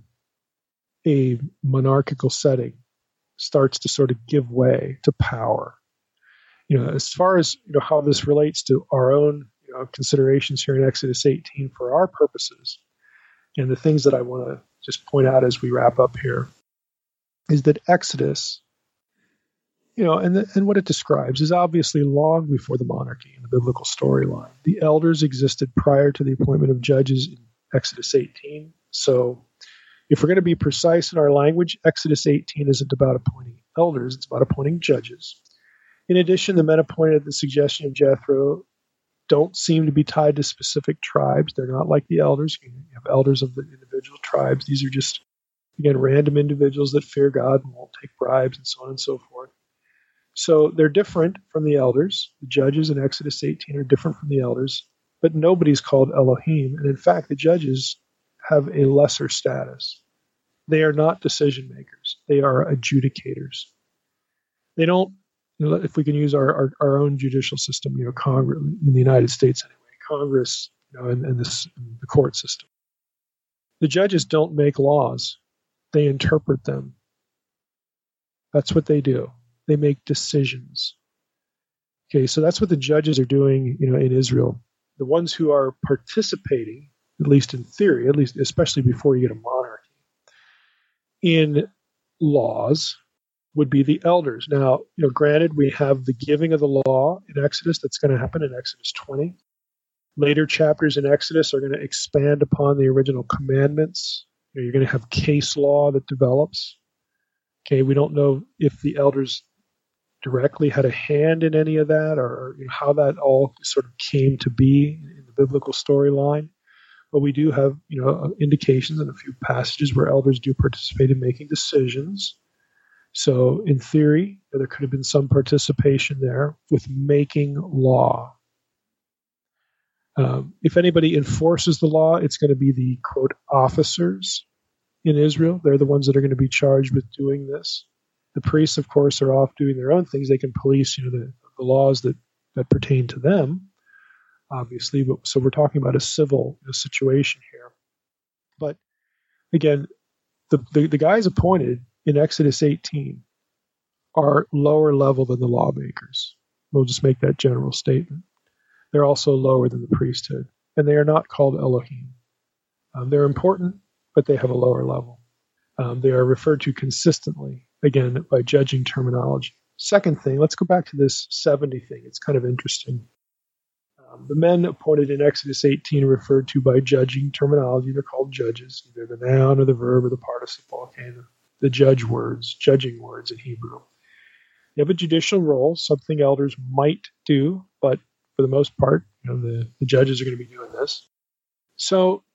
a monarchical setting starts to sort of give way to power. You know, as far as, you know, how this relates to our own, you know, considerations here in Exodus eighteen for our purposes, and the things that I want to just point out as we wrap up here, is that Exodus, you know, and the, and what it describes is obviously long before the monarchy in the biblical storyline. The elders existed prior to the appointment of judges in Exodus eighteen. So if we're going to be precise in our language, Exodus eighteen isn't about appointing elders, it's about appointing judges. In addition, the men appointed at the suggestion of Jethro don't seem to be tied to specific tribes. They're not like the elders. You have elders of the individual tribes. These are just, again, random individuals that fear God and won't take bribes and so on and so forth. So they're different from the elders. The judges in Exodus eighteen are different from the elders, but nobody's called Elohim. And in fact, the judges have a lesser status. They are not decision makers. They are adjudicators. They don't, you know, if we can use our, our, our own judicial system, you know, Congress in the United States anyway, Congress, you know, and, and this and the court system. The judges don't make laws. They interpret them. That's what they do. They make decisions. Okay, so that's what the judges are doing, you know, in Israel. The ones who are participating, at least in theory, at least especially before you get a monarchy, in laws would be the elders. Now, you know, granted, we have the giving of the law in Exodus. That's going to happen in Exodus twenty. Later chapters in Exodus are going to expand upon the original commandments. You know, you're going to have case law that develops. Okay, we don't know if the elders directly had a hand in any of that, or, you know, how that all sort of came to be in the biblical storyline. But we do have, you know, indications in a few passages where elders do participate in making decisions. So in theory, there could have been some participation there with making law. Um, if anybody enforces the law, it's going to be the, quote, officers in Israel. They're the ones that are going to be charged with doing this. The priests, of course, are off doing their own things. They can police, you know, the, the laws that, that pertain to them, obviously. But so we're talking about a civil, you know, situation here. But again, the, the, the guys appointed in Exodus eighteen are lower level than the lawmakers. We'll just make that general statement. They're also lower than the priesthood, and they are not called Elohim. Um, they're important, but they have a lower level. Um, they are referred to consistently, again, by judging terminology. Second thing, let's go back to this seventy thing. It's kind of interesting. Um, the men appointed in Exodus eighteen are referred to by judging terminology. They're called judges, either the noun or the verb or the participle. Okay, the, the judge words, judging words in Hebrew. They have a judicial role, something elders might do, but for the most part, you know, the, the judges are going to be doing this. So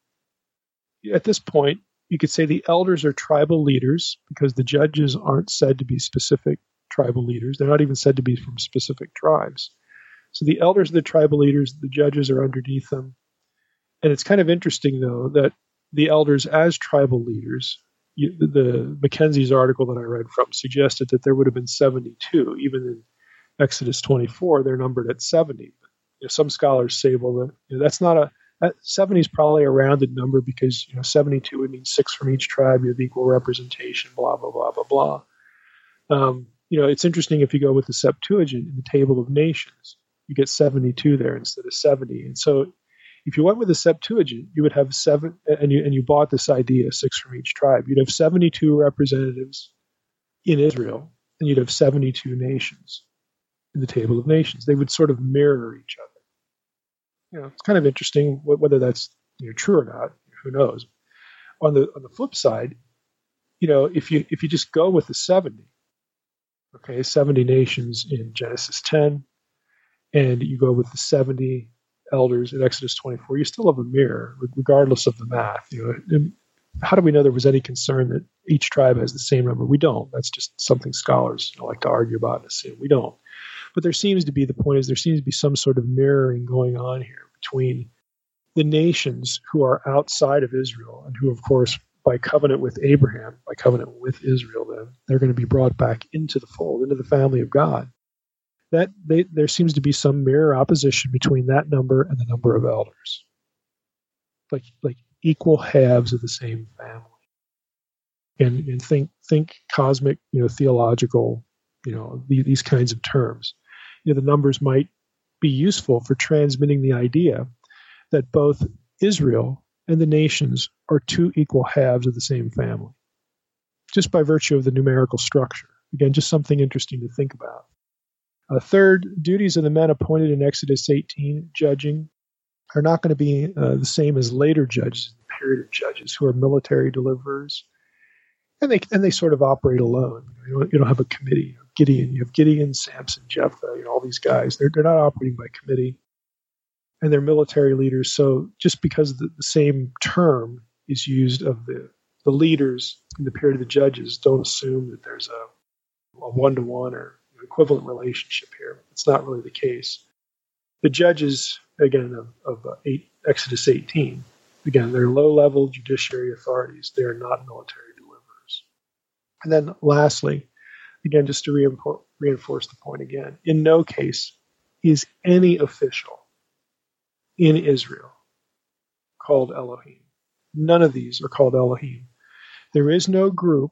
at this point, you could say the elders are tribal leaders because the judges aren't said to be specific tribal leaders. They're not even said to be from specific tribes. So the elders are the tribal leaders, the judges are underneath them. And it's kind of interesting, though, that the elders as tribal leaders, you, the Mackenzie's article that I read from suggested that there would have been seventy-two. Even in Exodus twenty-four, they're numbered at seventy. But, you know, some scholars say, well, you know, that's not a that seventy is probably a rounded number because, you know, seventy-two would mean six from each tribe. You have equal representation. Blah blah blah blah blah. Um, you know, it's interesting if you go with the Septuagint in the table of nations, you get seventy-two there instead of seventy. And so, if you went with the Septuagint, you would have seven, and you and you bought this idea, six from each tribe. You'd have seventy-two representatives in Israel, and you'd have seventy-two nations in the table of nations. They would sort of mirror each other. You know, it's kind of interesting whether that's, you know, true or not. Who knows? On the on the flip side, you know, if you if you just go with the seventy, okay, seventy nations in Genesis ten, and you go with the seventy elders in Exodus twenty-four, you still have a mirror, regardless of the math. You know, how do we know there was any concern that each tribe has the same number? We don't. That's just something scholars, you know, like to argue about and assume. We don't. But there seems to be, the point is, there seems to be some sort of mirroring going on here between the nations who are outside of Israel and who, of course, by covenant with Abraham, by covenant with Israel, then they're going to be brought back into the fold, into the family of God. That they, there seems to be some mirror opposition between that number and the number of elders, like like equal halves of the same family. And and think think cosmic, you know, theological, you know, these, these kinds of terms. You know, the numbers might be useful for transmitting the idea that both Israel and the nations are two equal halves of the same family, just by virtue of the numerical structure. Again, just something interesting to think about. Uh, third, duties of the men appointed in Exodus eighteen, judging, are not going to be uh, the same as later judges in the period of judges, who are military deliverers, and they and they sort of operate alone. You don't, you don't have a committee. Gideon, you have Gideon, Samson, Jephthah, you know, all these guys. They're they're not operating by committee, and they're military leaders. So just because the, the same term is used of the the leaders in the period of the judges, don't assume that there's a a one to one or equivalent relationship here. It's not really the case. The judges, again, of, of uh, eight, Exodus eighteen, again, they're low-level judiciary authorities. They are not military deliverers. And then lastly, again, just to reinfor- reinforce the point again, in no case is any official in Israel called Elohim. None of these are called Elohim. There is no group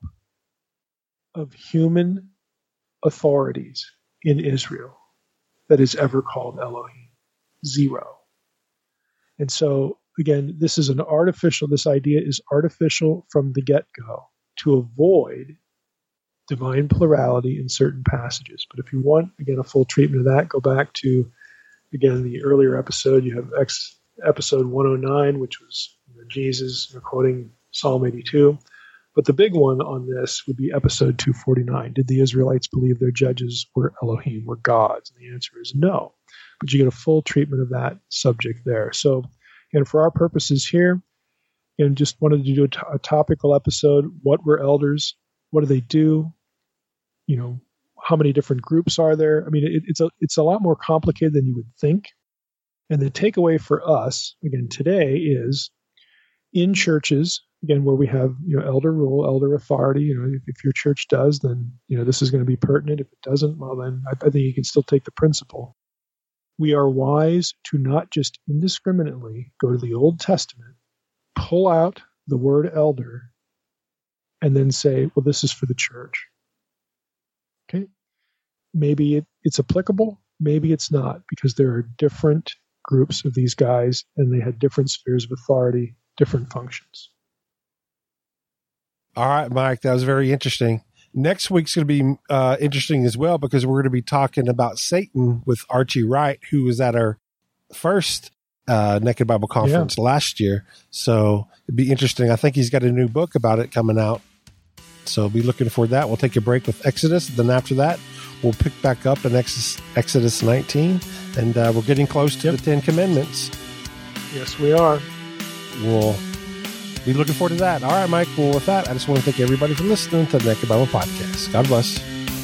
of human authorities in Israel that is ever called Elohim. Zero. And so, again, this is an artificial, this idea is artificial from the get-go to avoid divine plurality in certain passages. But if you want, again, a full treatment of that, go back to, again, the earlier episode. You have ex, episode one oh nine, which was, you know, Jesus, you know, quoting Psalm eighty-two. But the big one on this would be episode two forty-nine. Did the Israelites believe their judges were Elohim, were gods? And the answer is no. But you get a full treatment of that subject there. So, again, for our purposes here, and just wanted to do a, t- a topical episode. What were elders? What do they do? You know, how many different groups are there? I mean, it, it's a it's a lot more complicated than you would think. And the takeaway for us, again, today is in churches, again, where we have, you know, elder rule, elder authority, you know, if, if your church does, then, you know, this is going to be pertinent. If it doesn't, well, then I, I think you can still take the principle. We are wise to not just indiscriminately go to the Old Testament, pull out the word elder, and then say, well, this is for the church. Okay? Maybe it, it's applicable, maybe it's not, because there are different groups of these guys, and they had different spheres of authority, different functions. All right, Mike, that was very interesting. Next week's going to be uh, interesting as well, because we're going to be talking about Satan with Archie Wright, who was at our first uh, Naked Bible Conference yeah. last year. So it'd be interesting. I think he's got a new book about it coming out. So be looking for that. We'll take a break with Exodus. Then after that, we'll pick back up in Exodus, Exodus nineteen. And uh, we're getting close to yep. the Ten Commandments. Yes, we are. We'll be looking forward to that. All right, Mike. Well, with that, I just want to thank everybody for listening to the Naked Bible Podcast. God bless.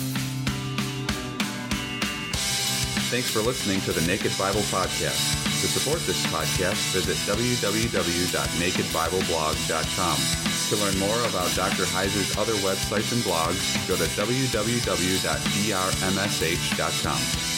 Thanks for listening to the Naked Bible Podcast. To support this podcast, visit w w w dot naked bible blog dot com. To learn more about Doctor Heiser's other websites and blogs, go to w w w dot d r m s h dot com.